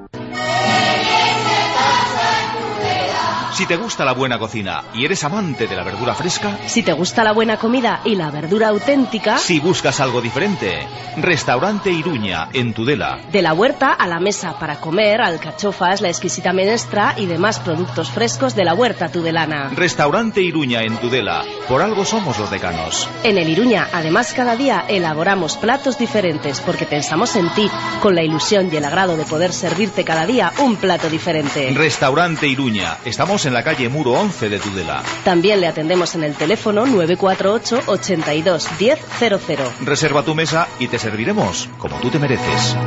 Si te gusta la buena cocina y eres amante de la verdura fresca, si te gusta la buena comida y la verdura auténtica, si buscas algo diferente, Restaurante Iruña, en Tudela. De la huerta a la mesa para comer, alcachofas, la exquisita menestra y demás productos frescos de la huerta tudelana. Restaurante Iruña, en Tudela. Por algo somos los decanos. En el Iruña, además, cada día elaboramos platos diferentes porque pensamos en ti, con la ilusión y el agrado de poder servirte cada día un plato diferente. Restaurante Iruña. Estamos en la calle Muro 11 de Tudela. También le atendemos en el teléfono 948 82 1000. Reserva tu mesa y te serviremos como tú te mereces.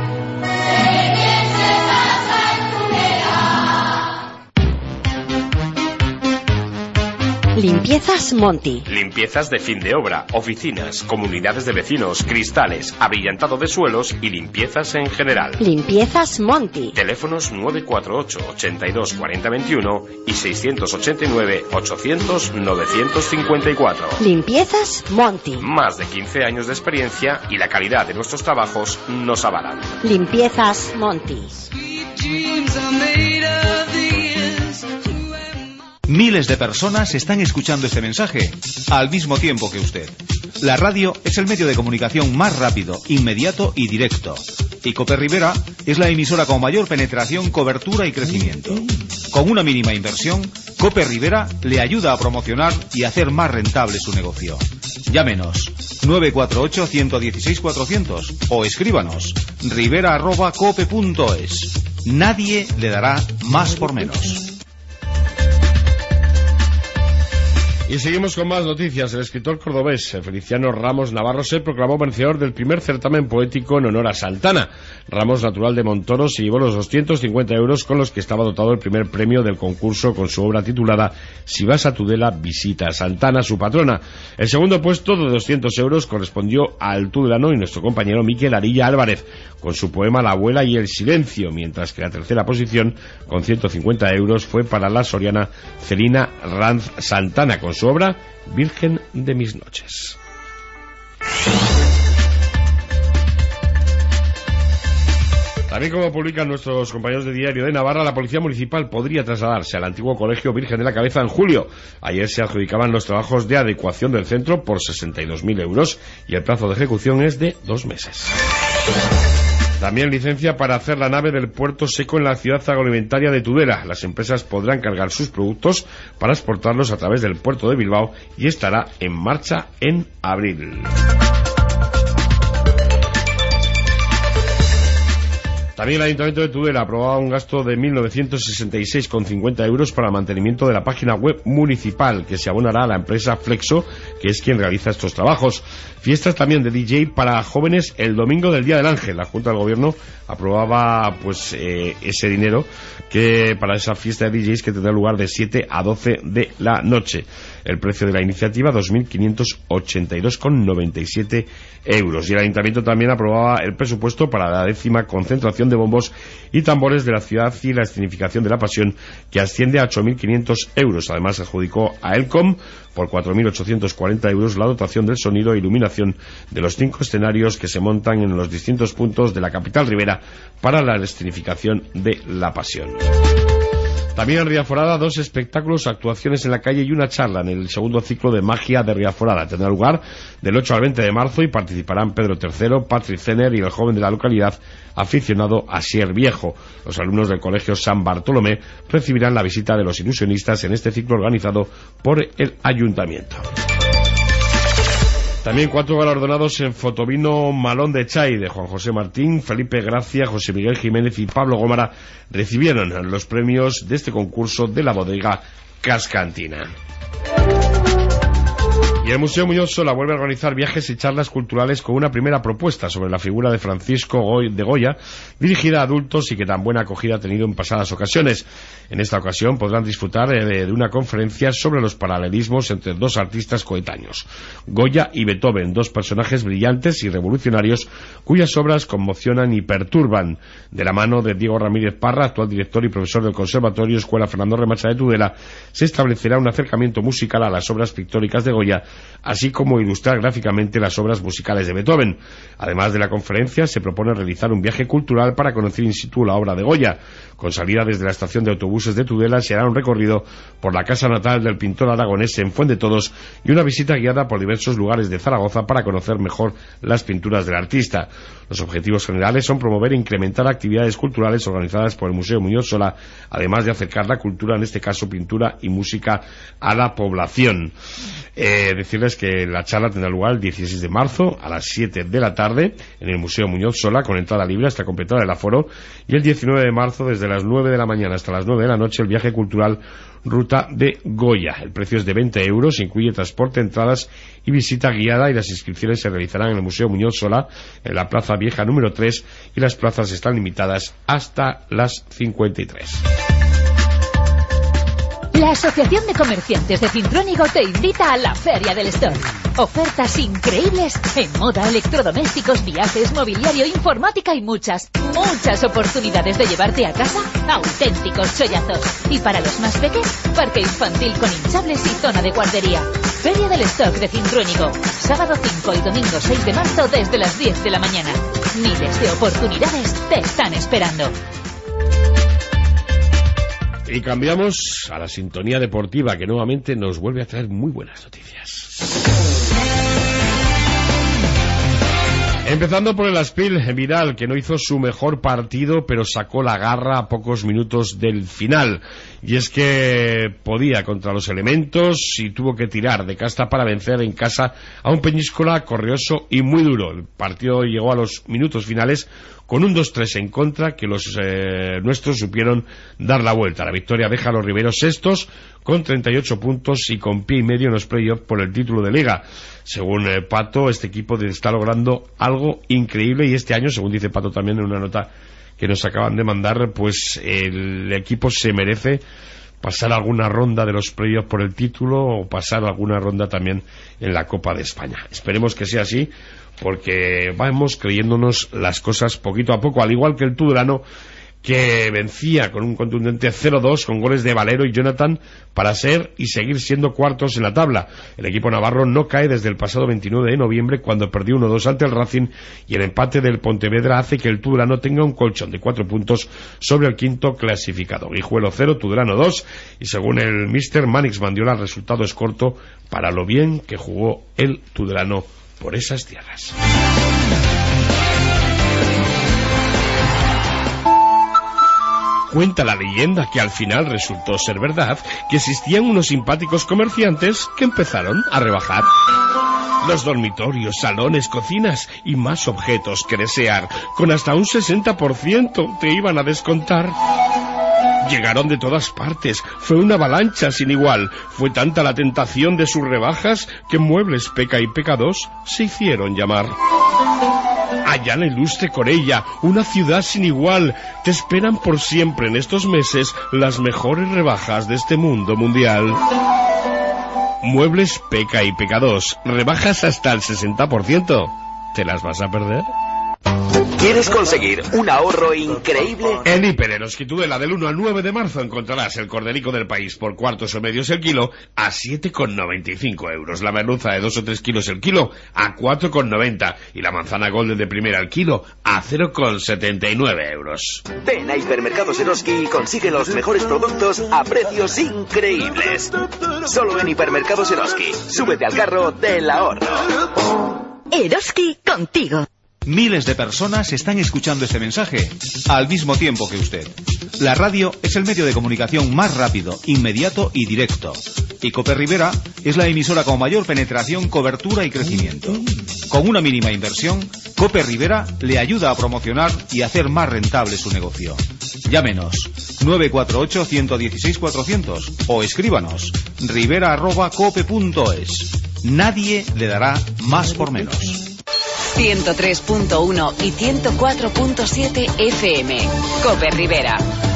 Limpiezas Monti. Limpiezas de fin de obra, oficinas, comunidades de vecinos, cristales, abrillantado de suelos y limpiezas en general. Limpiezas Monti. Teléfonos 948 82 40 21 y 689 800 954. Limpiezas Monti. Más de 15 años de experiencia y la calidad de nuestros trabajos nos avalan. Limpiezas Monti. Miles de personas están escuchando este mensaje al mismo tiempo que usted. La radio es el medio de comunicación más rápido, inmediato y directo. Y Cope Rivera es la emisora con mayor penetración, cobertura y crecimiento. Con una mínima inversión, Cope Rivera le ayuda a promocionar y hacer más rentable su negocio. Llámenos 948 116 400 o escríbanos rivera@cope.es. Nadie le dará más por menos. Y seguimos con más noticias. El escritor cordobés Feliciano Ramos Navarro se proclamó vencedor del primer certamen poético en honor a Santana. Ramos, natural de Montoro, se llevó los 250 euros con los que estaba dotado el primer premio del concurso con su obra titulada Si vas a Tudela, visita a Santana, su patrona. El segundo puesto de 200 euros correspondió al tudelano y nuestro compañero Miquel Arilla Álvarez, con su poema La abuela y el silencio, mientras que la tercera posición, con 150 euros, fue para la soriana Celina Ranz Santana, con su obra Virgen de mis noches. También, como publican nuestros compañeros de Diario de Navarra, la Policía Municipal podría trasladarse al antiguo Colegio Virgen de la Cabeza en julio. Ayer se adjudicaban los trabajos de adecuación del centro por 62.000 euros y el plazo de ejecución es de 2 meses. También licencia para hacer la nave del puerto seco en la ciudad agroalimentaria de Tudela. Las empresas podrán cargar sus productos para exportarlos a través del puerto de Bilbao y estará en marcha en abril. También el Ayuntamiento de Tudela aprobaba un gasto de 1.966,50 euros para el mantenimiento de la página web municipal, que se abonará a la empresa Flexo, que es quien realiza estos trabajos. Fiestas también de DJ para jóvenes el domingo del Día del Ángel. La Junta del Gobierno aprobaba ese dinero que para esa fiesta de DJs que tendrá lugar de 7 a 12 de la noche. El precio de la iniciativa 2.582,97 euros. Y el Ayuntamiento también aprobaba el presupuesto para la 10ª concentración de bombos y tambores de la ciudad y la escenificación de la Pasión, que asciende a 8.500 euros. Además, se adjudicó a Elcom por 4.840 euros la dotación del sonido e iluminación de los 5 escenarios que se montan en los distintos puntos de la capital ribera para la escenificación de la Pasión. También en Riaforada, 2 espectáculos, actuaciones en la calle y una charla en el segundo ciclo de magia de Riaforada. Tendrá lugar del 8 al 20 de marzo y participarán Pedro III, Patrick Zener y el joven de la localidad aficionado Asier Viejo. Los alumnos del Colegio San Bartolomé recibirán la visita de los ilusionistas en este ciclo organizado por el Ayuntamiento. También 4 galardonados en Fotovino Malón de Chay de Juan José Martín, Felipe Gracia, José Miguel Jiménez y Pablo Gómara recibieron los premios de este concurso de la bodega Cascantina. Y el Museo Muñoz Sola vuelve a organizar viajes y charlas culturales con una primera propuesta sobre la figura de Francisco de Goya, dirigida a adultos y que tan buena acogida ha tenido en pasadas ocasiones. En esta ocasión podrán disfrutar de una conferencia sobre los paralelismos entre 2 artistas coetáneos, Goya y Beethoven, 2 personajes brillantes y revolucionarios cuyas obras conmocionan y perturban. De la mano de Diego Ramírez Parra, actual director y profesor del Conservatorio Escuela Fernando Remacha de Tudela, se establecerá un acercamiento musical a las obras pictóricas de Goya, así como ilustrar gráficamente las obras musicales de Beethoven. Además de la conferencia, se propone realizar un viaje cultural para conocer in situ la obra de Goya. Con salida desde la estación de autobuses de Tudela, se hará un recorrido por la casa natal del pintor aragonés en Fuendetodos y una visita guiada por diversos lugares de Zaragoza para conocer mejor las pinturas del artista. Los objetivos generales son promover e incrementar actividades culturales organizadas por el Museo Muñoz Sola, además de acercar la cultura, en este caso pintura y música, a la población. Decirles que la charla tendrá lugar el 16 de marzo a las 7 de la tarde en el Museo Muñoz Sola, con entrada libre hasta completar el aforo, y el 19 de marzo desde las 9 de la mañana hasta las 9 de la noche el viaje cultural Ruta de Goya. El precio es de 20 euros, incluye transporte, entradas y visita guiada, y las inscripciones se realizarán en el Museo Muñoz Sola, en la Plaza Vieja número 3, y las plazas están limitadas hasta las 53. La Asociación de Comerciantes de Cintrónigo te invita a la Feria del Stock. Ofertas increíbles en moda, electrodomésticos, viajes, mobiliario, informática y muchas oportunidades de llevarte a casa auténticos chollazos. Y para los más pequeños, parque infantil con hinchables y zona de guardería. Feria del Stock de Cintrónigo. Sábado 5 y domingo 6 de marzo desde las 10 de la mañana. Miles de oportunidades te están esperando. Y cambiamos a la sintonía deportiva, que nuevamente nos vuelve a traer muy buenas noticias. Empezando por el Aspil Vidal, que no hizo su mejor partido, pero sacó la garra a pocos minutos del final. Y es que podía contra los elementos y tuvo que tirar de casta para vencer en casa a un Peñíscola correoso y muy duro. El partido llegó a los minutos finales con un 2-3 en contra, que los nuestros supieron dar la vuelta. La victoria deja a los riberos sextos con 38 puntos y con pie y medio en los playoffs por el título de Liga. Según Pato, este equipo está logrando algo increíble, y este año, según dice Pato también en una nota que nos acaban de mandar, pues el equipo se merece pasar alguna ronda de los playoffs por el título, o pasar alguna ronda también en la Copa de España. Esperemos que sea así, porque vamos creyéndonos las cosas poquito a poco, al igual que el Tudelano, que vencía con un contundente 0-2 con goles de Valero y Jonathan para ser y seguir siendo cuartos en la tabla. El equipo navarro no cae desde el pasado 29 de noviembre, cuando perdió 1-2 ante el Racing, y el empate del Pontevedra hace que el Tudelano tenga un colchón de 4 puntos sobre el quinto clasificado. Guijuelo 0, Tudelano 2, y según el míster Manix Mandiola, el resultado es corto para lo bien que jugó el Tudelano por esas tierras. Cuenta la leyenda que al final resultó ser verdad, que existían unos simpáticos comerciantes que empezaron a rebajar los dormitorios, salones, cocinas y más objetos que desear, con hasta un 60% te iban a descontar. Llegaron de todas partes, fue una avalancha sin igual, fue tanta la tentación de sus rebajas que Muebles Peca y Peca 2 se hicieron llamar. Allá en la ilustre Corella, una ciudad sin igual, te esperan por siempre en estos meses las mejores rebajas de este mundo mundial. Muebles Peca y Peca 2, rebajas hasta el 60%. ¿Te las vas a perder? ¿Quieres conseguir un ahorro increíble? En Hiper Eroski Tudela, del 1 al 9 de marzo, encontrarás el corderico del país por cuartos o medios el kilo a 7,95 euros. La merluza de 2 o 3 kilos el kilo a 4,90. Y la manzana golden de primera al kilo a 0,79 euros. Ven a Hipermercados Eroski y consigue los mejores productos a precios increíbles. Solo en Hipermercados Eroski. Súbete al carro del ahorro. Eroski contigo. Miles de personas están escuchando este mensaje al mismo tiempo que usted. La radio es el medio de comunicación más rápido, inmediato y directo. Y Cope Rivera es la emisora con mayor penetración, cobertura y crecimiento. Con una mínima inversión, Cope Rivera le ayuda a promocionar y hacer más rentable su negocio. Llámenos 948-116-400 o escríbanos rivera@cope.es. Nadie le dará más por menos. 103.1 y 104.7 FM. Cope Rivera.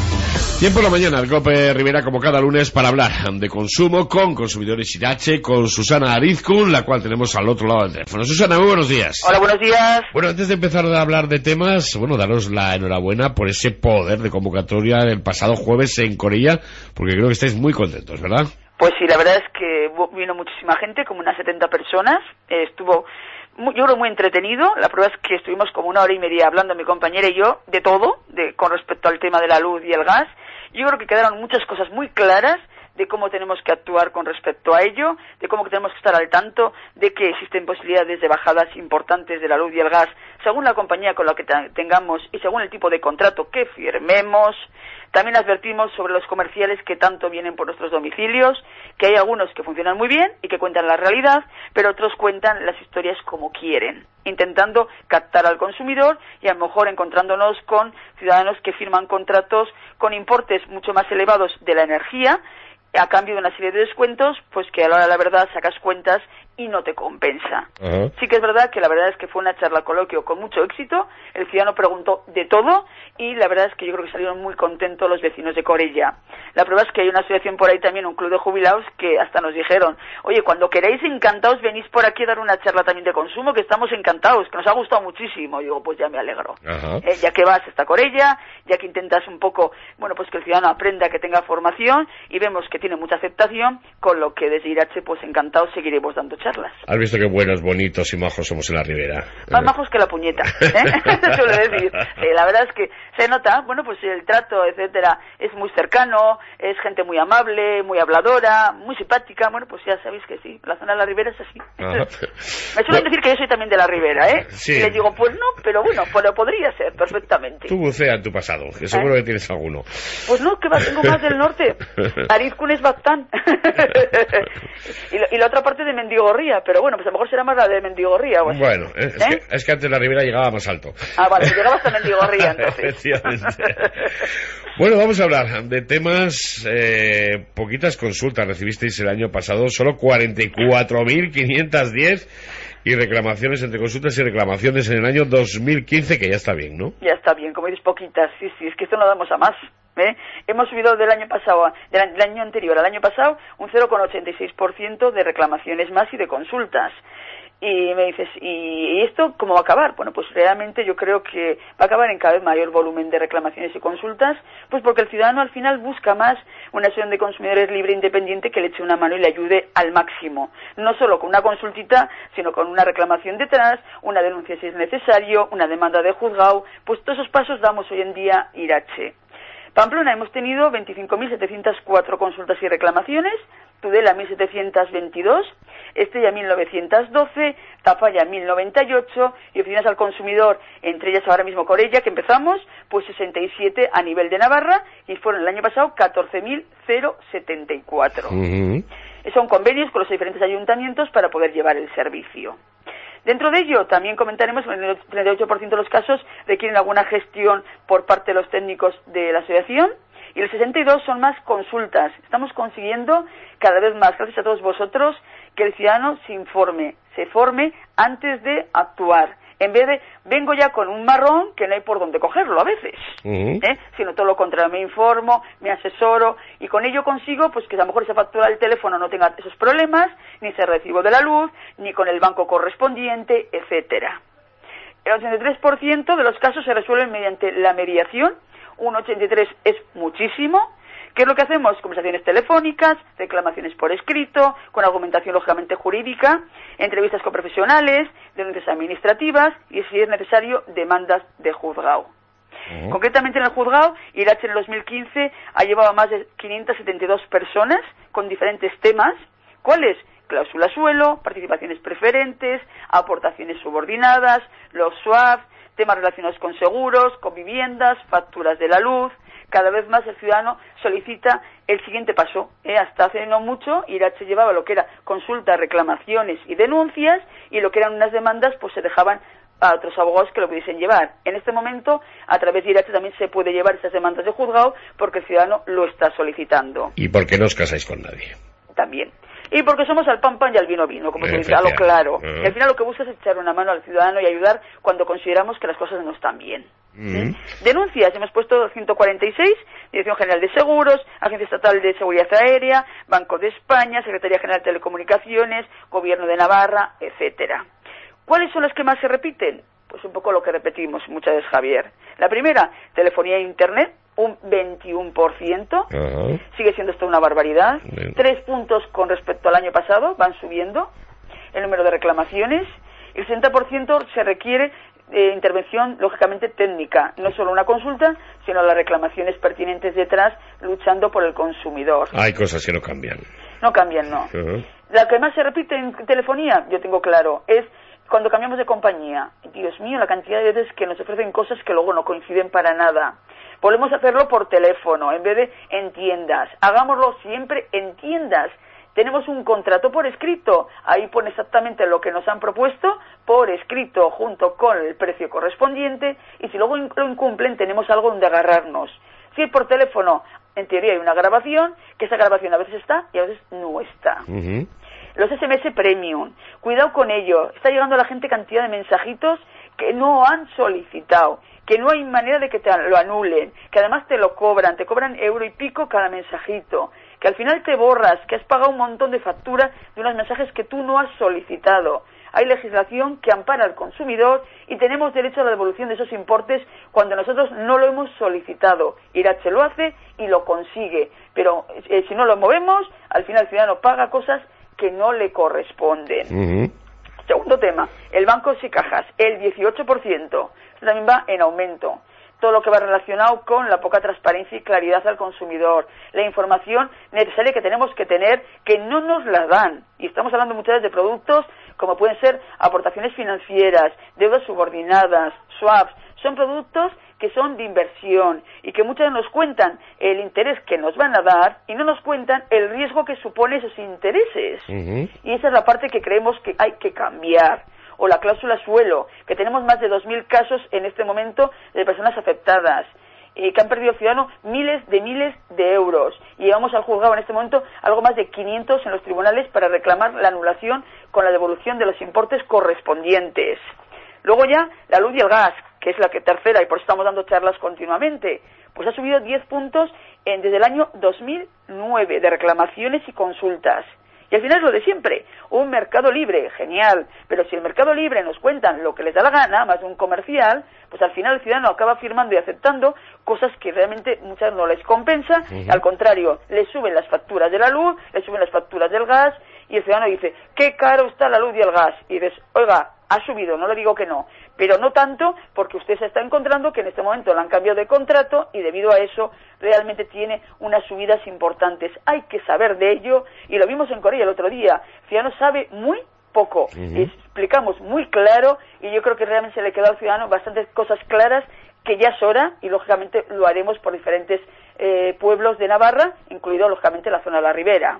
Bien por la mañana, el Cope Rivera como cada lunes para hablar de consumo con Consumidores Irache, con Susana Arizkun, la cual tenemos al otro lado del teléfono. Susana, muy buenos días. Hola, buenos días. Bueno, antes de empezar a hablar de temas, daros la enhorabuena por ese poder de convocatoria del pasado jueves en Corella, porque creo que estáis muy contentos, ¿verdad? Pues sí, la verdad es que vino muchísima gente, como unas 70 personas, estuvo... yo creo muy entretenido. La prueba es que estuvimos como 1 hora y media hablando mi compañera y yo de todo, con respecto al tema de la luz y el gas. Yo creo que quedaron muchas cosas muy claras de cómo tenemos que actuar con respecto a ello, de cómo tenemos que estar al tanto, de que existen posibilidades de bajadas importantes de la luz y el gas según la compañía con la que tengamos y según el tipo de contrato que firmemos. También advertimos sobre los comerciales que tanto vienen por nuestros domicilios, que hay algunos que funcionan muy bien y que cuentan la realidad, pero otros cuentan las historias como quieren, intentando captar al consumidor y a lo mejor encontrándonos con ciudadanos que firman contratos con importes mucho más elevados de la energía, a cambio de una serie de descuentos, pues que a la hora de la verdad sacas cuentas y no te compensa. Sí que es verdad que la verdad es que fue una charla coloquio con mucho éxito, el ciudadano preguntó de todo y la verdad es que yo creo que salieron muy contentos los vecinos de Corella. La prueba es que hay una asociación por ahí también, un club de jubilados, que hasta nos dijeron, oye, cuando queráis encantados venís por aquí a dar una charla también de consumo, que estamos encantados, que nos ha gustado muchísimo. Y digo, pues ya me alegro. Ya que vas hasta Corella, ya que intentas un poco, pues que el ciudadano aprenda, que tenga formación y vemos que tiene mucha aceptación, con lo que desde Irache pues encantados seguiremos dando charlas. Has visto qué buenos, bonitos y majos somos en la Ribera. Más majos que la puñeta, suele decir. La verdad es que se nota, pues el trato, etcétera, es muy cercano, es gente muy amable, muy habladora, muy simpática. Pues ya sabéis que sí, la zona de la Ribera es así. Me suelen decir que yo soy también de la Ribera, Sí. Y les digo, pues no, pero podría ser perfectamente. Tú bucea en tu pasado, que seguro que tienes alguno. Pues no, que tengo más del norte. Arizkun es Bactán. y la otra parte de Mendigorría, pero pues a lo mejor será más la de Mendigorría. Bueno, es que antes la Ribera llegaba más alto. Vale, pues llegaba hasta Mendigorría, entonces. Efectivamente. Bueno, vamos a hablar de temas, poquitas consultas recibisteis el año pasado, solo 44.510 y reclamaciones entre consultas y reclamaciones en el año 2015, que ya está bien, ¿no? Ya está bien, como dices, poquitas, sí, es que esto no damos a más. Hemos subido del año pasado, del año anterior al año pasado, un 0,86% de reclamaciones más y de consultas. Y me dices, ¿y esto cómo va a acabar? Pues realmente yo creo que va a acabar en cada vez mayor volumen de reclamaciones y consultas, pues porque el ciudadano al final busca más una asociación de consumidores libre e independiente que le eche una mano y le ayude al máximo. No solo con una consultita, sino con una reclamación detrás, una denuncia si es necesario, una demanda de juzgado, pues todos esos pasos damos hoy en día Irache. Pamplona hemos tenido 25.704 consultas y reclamaciones, Tudela 1.722, Estella 1.912, Tafalla 1.098 y oficinas al consumidor, entre ellas ahora mismo Corella, que empezamos, pues 67 a nivel de Navarra y fueron el año pasado 14.074. Son convenios con los diferentes ayuntamientos para poder llevar el servicio. Dentro de ello, también comentaremos que el 38% de los casos requieren alguna gestión por parte de los técnicos de la asociación y el 62% son más consultas. Estamos consiguiendo cada vez más, gracias a todos vosotros, que el ciudadano se forme antes de actuar. En vez de, vengo ya con un marrón que no hay por dónde cogerlo a veces, sino todo lo contrario, me informo, me asesoro y con ello consigo pues que a lo mejor esa factura del teléfono no tenga esos problemas, ni ese recibo de la luz, ni con el banco correspondiente, etcétera. El 83% de los casos se resuelven mediante la mediación, un 83% es muchísimo. ¿Qué es lo que hacemos? Conversaciones telefónicas, reclamaciones por escrito, con argumentación lógicamente jurídica, entrevistas con profesionales, denuncias administrativas y, si es necesario, demandas de juzgado. Concretamente en el juzgado, Irache en el 2015 ha llevado a más de 572 personas con diferentes temas. ¿Cuáles? Cláusula suelo, participaciones preferentes, aportaciones subordinadas, los SWAP, temas relacionados con seguros, con viviendas, facturas de la luz. Cada vez más el ciudadano solicita el siguiente paso. Hasta hace no mucho, Irache llevaba lo que era consultas, reclamaciones y denuncias, y lo que eran unas demandas pues se dejaban a otros abogados que lo pudiesen llevar. En este momento, a través de Irache también se puede llevar esas demandas de juzgado porque el ciudadano lo está solicitando. ¿Y por qué no os casáis con nadie? También. Y porque somos al pan pan y al vino vino, como se dice, a lo claro. Y al final lo que busca es echar una mano al ciudadano y ayudar cuando consideramos que las cosas no están bien. Denuncias, hemos puesto 146, Dirección General de Seguros, Agencia Estatal de Seguridad Aérea, Banco de España, Secretaría General de Telecomunicaciones, Gobierno de Navarra, etcétera. ¿Cuáles son las que más se repiten? Pues un poco lo que repetimos muchas veces, Javier. La primera, telefonía e internet, un 21%. Sigue siendo esto una barbaridad. 3 puntos con respecto al año pasado, van subiendo el número de reclamaciones. El 60% se requiere intervención, lógicamente, técnica. No solo una consulta, sino las reclamaciones pertinentes detrás, luchando por el consumidor. Hay cosas que no cambian. No cambian, no. La que más se repite en telefonía, yo tengo claro, es cuando cambiamos de compañía. Dios mío, la cantidad de veces que nos ofrecen cosas que luego no coinciden para nada. Podemos hacerlo por teléfono, en vez de en tiendas. Hagámoslo siempre en tiendas. Tenemos un contrato por escrito. Ahí pone exactamente lo que nos han propuesto, por escrito, junto con el precio correspondiente. Y si luego lo incumplen, tenemos algo donde agarrarnos. Si es por teléfono, en teoría hay una grabación, que esa grabación a veces está y a veces no está. Los SMS Premium, cuidado con ello. Está llegando a la gente cantidad de mensajitos que no han solicitado, que no hay manera de que te lo anulen, que además te lo cobran, te cobran euro y pico cada mensajito, que al final te borras, que has pagado un montón de factura de unos mensajes que tú no has solicitado. Hay legislación que ampara al consumidor y tenemos derecho a la devolución de esos importes cuando nosotros no lo hemos solicitado. Irache lo hace y lo consigue, pero si no lo movemos, al final el ciudadano paga cosas que no le corresponden. Segundo tema, el bancos y cajas, el 18%. Esto también va en aumento. Todo lo que va relacionado con la poca transparencia y claridad al consumidor, la información necesaria que tenemos que tener, que no nos la dan. Y estamos hablando muchas veces de productos como pueden ser aportaciones financieras, deudas subordinadas, swaps. Son productos que son de inversión y que muchas veces nos cuentan el interés que nos van a dar y no nos cuentan el riesgo que supone esos intereses. Y esa es la parte que creemos que hay que cambiar. O la cláusula suelo, que tenemos más de 2.000 casos en este momento de personas afectadas, que han perdido ciudadanos miles de euros. Y llevamos al juzgado en este momento algo más de 500 en los tribunales para reclamar la anulación con la devolución de los importes correspondientes. Luego ya la luz y el gas, que es la que tercera, y por eso estamos dando charlas continuamente, pues ha subido 10 puntos desde el año 2009 de reclamaciones y consultas. Y al final es lo de siempre, un mercado libre, genial, pero si el mercado libre nos cuentan lo que les da la gana, más de un comercial, pues al final el ciudadano acaba firmando y aceptando cosas que realmente muchas no les compensa, al contrario, le suben las facturas de la luz, le suben las facturas del gas, y el ciudadano dice, qué caro está la luz y el gas, y dices, oiga, ha subido, no le digo que no, pero no tanto porque usted se está encontrando que en este momento le han cambiado de contrato y debido a eso realmente tiene unas subidas importantes. Hay que saber de ello y lo vimos en Corea el otro día. El ciudadano sabe muy poco, explicamos muy claro y yo creo que realmente se le quedó al ciudadano bastantes cosas claras que ya es hora y lógicamente lo haremos por diferentes pueblos de Navarra, incluido lógicamente la zona de la Ribera.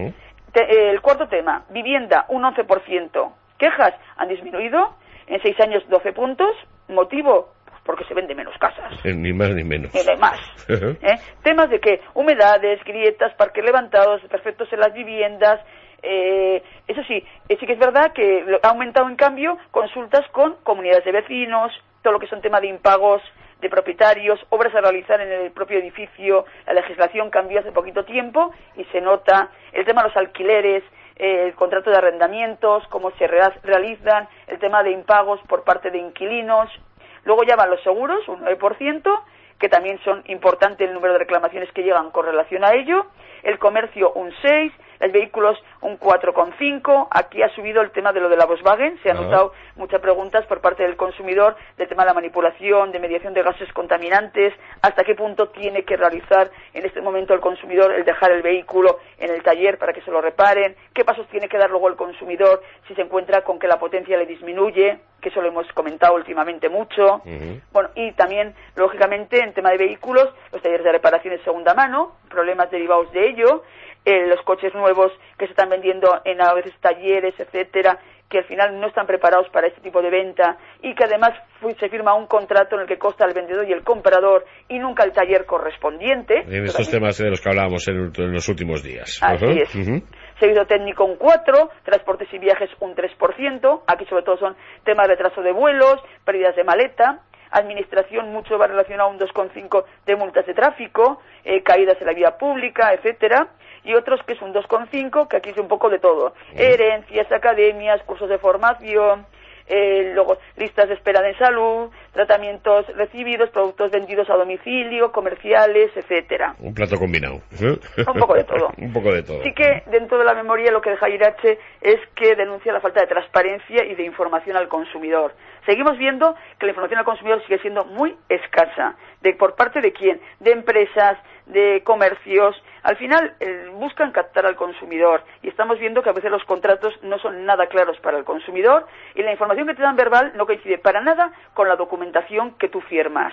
El cuarto tema, vivienda, un 11%. Quejas han disminuido, en 6 años 12 puntos, motivo, pues porque se venden menos casas. Ni más ni menos. Ni más. Temas de que humedades, grietas, parques levantados, defectos en las viviendas, eso sí que es verdad que ha aumentado en cambio consultas con comunidades de vecinos, todo lo que son temas de impagos de propietarios, obras a realizar en el propio edificio, la legislación cambió hace poquito tiempo y se nota, el tema de los alquileres, el contrato de arrendamientos, cómo se realizan, el tema de impagos por parte de inquilinos. Luego ya van los seguros, un 9%, que también son importantes el número de reclamaciones que llegan con relación a ello. El comercio un 6%, los vehículos un 4,5%. Aquí ha subido el tema de lo de la Volkswagen. Se han notado muchas preguntas por parte del consumidor del tema de la manipulación, de mediación de gases contaminantes, hasta qué punto tiene que realizar en este momento el consumidor el dejar el vehículo en el taller para que se lo reparen, qué pasos tiene que dar luego el consumidor si se encuentra con que la potencia le disminuye, que eso lo hemos comentado últimamente mucho. Bueno, y también, lógicamente, en tema de vehículos, los talleres de reparación de segunda mano, problemas derivados de ello, los coches nuevos que se están vendiendo en a veces talleres, etcétera, que al final no están preparados para este tipo de venta y que además se firma un contrato en el que consta el vendedor y el comprador y nunca el taller correspondiente. En estos temas de los que hablábamos en los últimos días. Así es. Servicio técnico un 4%, transportes y viajes un 3%, aquí sobre todo son temas de retraso de vuelos, pérdidas de maleta. Administración mucho va relacionado a un 2,5% de multas de tráfico, caídas en la vía pública, etcétera, y otros que es un 2,5%, que aquí es un poco de todo, herencias, academias, cursos de formación, luego listas de espera de salud, tratamientos recibidos, productos vendidos a domicilio, comerciales, etcétera. Un plato combinado. Un poco de todo. Un poco de todo. Sí que dentro de la memoria lo que deja Irache es que denuncia la falta de transparencia y de información al consumidor. Seguimos viendo que la información al consumidor sigue siendo muy escasa. ¿Por parte de quién? De empresas, de comercios. Al final buscan captar al consumidor y estamos viendo que a veces los contratos no son nada claros para el consumidor y la información que te dan verbal no coincide para nada con la documentación que tú firmas.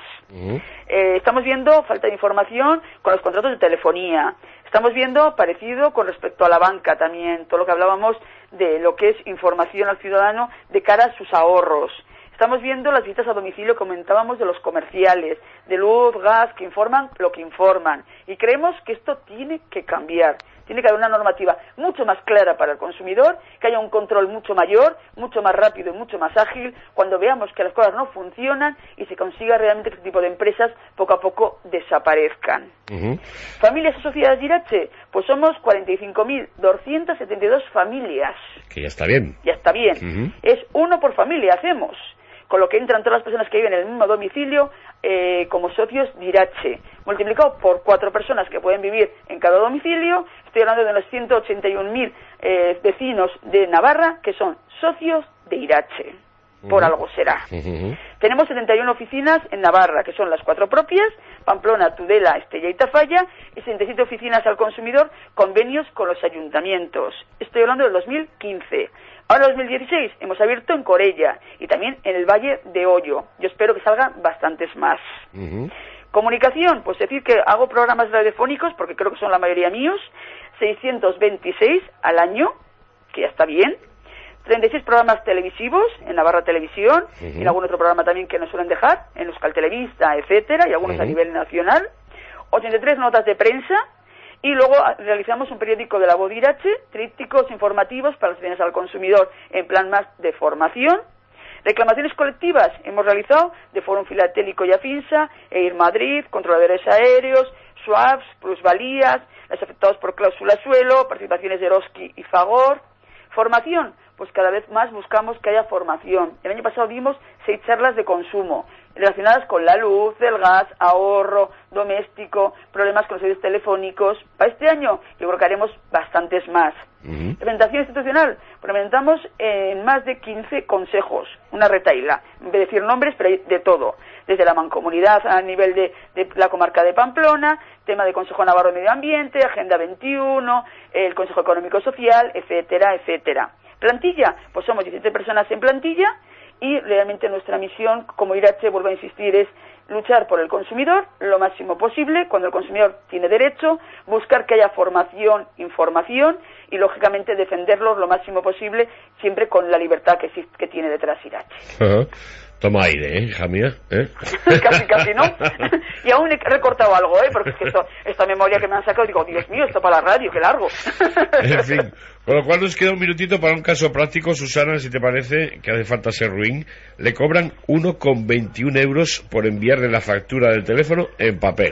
Estamos viendo falta de información con los contratos de telefonía. Estamos viendo parecido con respecto a la banca también, todo lo que hablábamos de lo que es información al ciudadano de cara a sus ahorros. Estamos viendo las visitas a domicilio, comentábamos de los comerciales, de luz, gas, que informan lo que informan. Y creemos que esto tiene que cambiar. Tiene que haber una normativa mucho más clara para el consumidor, que haya un control mucho mayor, mucho más rápido y mucho más ágil, cuando veamos que las cosas no funcionan y se consiga realmente que este tipo de empresas poco a poco desaparezcan. ¿Familias asociadas de Irache? Pues somos 45.272 familias. Que ya está bien. Ya está bien. Es uno por familia, hacemos. Con lo que entran todas las personas que viven en el mismo domicilio como socios de Irache. Multiplicado por 4 personas que pueden vivir en cada domicilio, estoy hablando de los 181.000 vecinos de Navarra que son socios de Irache. Por algo será. Tenemos 71 oficinas en Navarra, que son las 4 propias, Pamplona, Tudela, Estella y Tafalla, y 67 oficinas al consumidor, convenios con los ayuntamientos. Estoy hablando del 2015. Ahora, en 2016, hemos abierto en Corella y también en el Valle de Ollo. Yo espero que salgan bastantes más. Comunicación, pues decir que hago programas radiofónicos, porque creo que son la mayoría míos, 626 al año, que ya está bien. 36 programas televisivos en Navarra Televisión, y en algún otro programa también que nos suelen dejar, en Euskal Televista, etcétera, y algunos a nivel nacional. 83 notas de prensa, y luego realizamos un periódico de la voz de Irache, trípticos informativos para las ciudadanos al consumidor en plan más de formación. Reclamaciones colectivas hemos realizado de Fórum Filatélico y Afinsa, EIR Madrid, controladores aéreos, swaps, plusvalías, los afectados por cláusula suelo, participaciones de Eroski y Fagor. Formación, pues cada vez más buscamos que haya formación. El año pasado dimos 6 charlas de consumo relacionadas con la luz, el gas, ahorro, doméstico, problemas con los servicios telefónicos. Para este año yo creo que haremos bastantes más. Representación institucional, presentamos en más de 15 consejos, una retaila, en vez de decir nombres, pero hay de todo, desde la mancomunidad a nivel de la comarca de Pamplona, tema de Consejo Navarro de Medio Ambiente, Agenda 21, el Consejo Económico Social, etcétera, etcétera. Plantilla, pues somos 17 personas en plantilla y realmente nuestra misión, como Irache, vuelvo a insistir, es luchar por el consumidor lo máximo posible, cuando el consumidor tiene derecho, buscar que haya formación, información y, lógicamente, defenderlos lo máximo posible, siempre con la libertad que tiene detrás Irache. Toma aire, hija mía. Casi, ¿no? Y aún he recortado algo, porque es que esta memoria que me han sacado, digo, Dios mío, esto para la radio, qué largo. En fin, con lo cual nos queda un minutito para un caso práctico. Susana, si te parece, que hace falta ser ruin, le cobran 1,21 euros por enviarle la factura del teléfono en papel.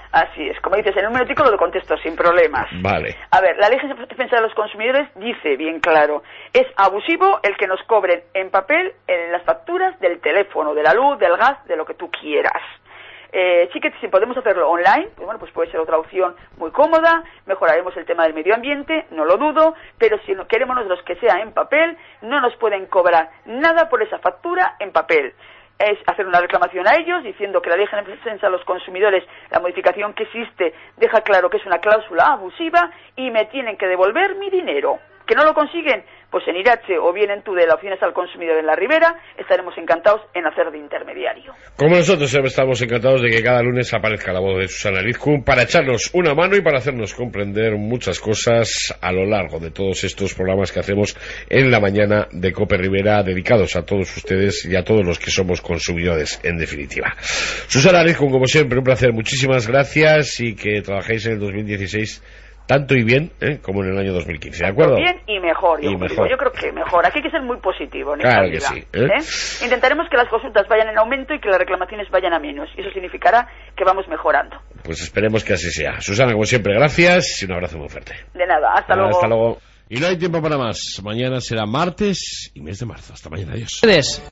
Así es, como dices, en un minutico lo contesto sin problemas. Vale. A ver, la Ley de Defensa de los Consumidores dice bien claro, es abusivo el que nos cobren en papel en las facturas del teléfono, de la luz, del gas, de lo que tú quieras. Sí que si podemos hacerlo online, pues bueno, pues puede ser otra opción muy cómoda, mejoraremos el tema del medio ambiente, no lo dudo, pero si no queremos nosotros que sea en papel, no nos pueden cobrar nada por esa factura en papel. Es hacer una reclamación a ellos diciendo que la Ley de Defensa de los Consumidores, la modificación que existe, deja claro que es una cláusula abusiva y me tienen que devolver mi dinero. ¿Que no lo consiguen? Pues en Irache o bien en Tudela, Oficinas al Consumidor en la Ribera, estaremos encantados en hacer de intermediario. Como nosotros estamos encantados de que cada lunes aparezca la voz de Susana Lizcún para echarnos una mano y para hacernos comprender muchas cosas a lo largo de todos estos programas que hacemos en la mañana de COPE Ribera, dedicados a todos ustedes y a todos los que somos consumidores, en definitiva. Susana Lizcún, como siempre, un placer, muchísimas gracias y que trabajéis en el 2016 tanto y bien como en el año 2015, ¿de acuerdo? Bien y mejor, yo creo que mejor. Aquí hay que ser muy positivo en esta vida. Que sí. Intentaremos que las consultas vayan en aumento y que las reclamaciones vayan a menos. Y eso significará que vamos mejorando. Pues esperemos que así sea. Susana, como siempre, gracias y un abrazo muy fuerte. De nada, hasta luego. Hasta luego. Y no hay tiempo para más. Mañana será martes y mes de marzo. Hasta mañana, adiós.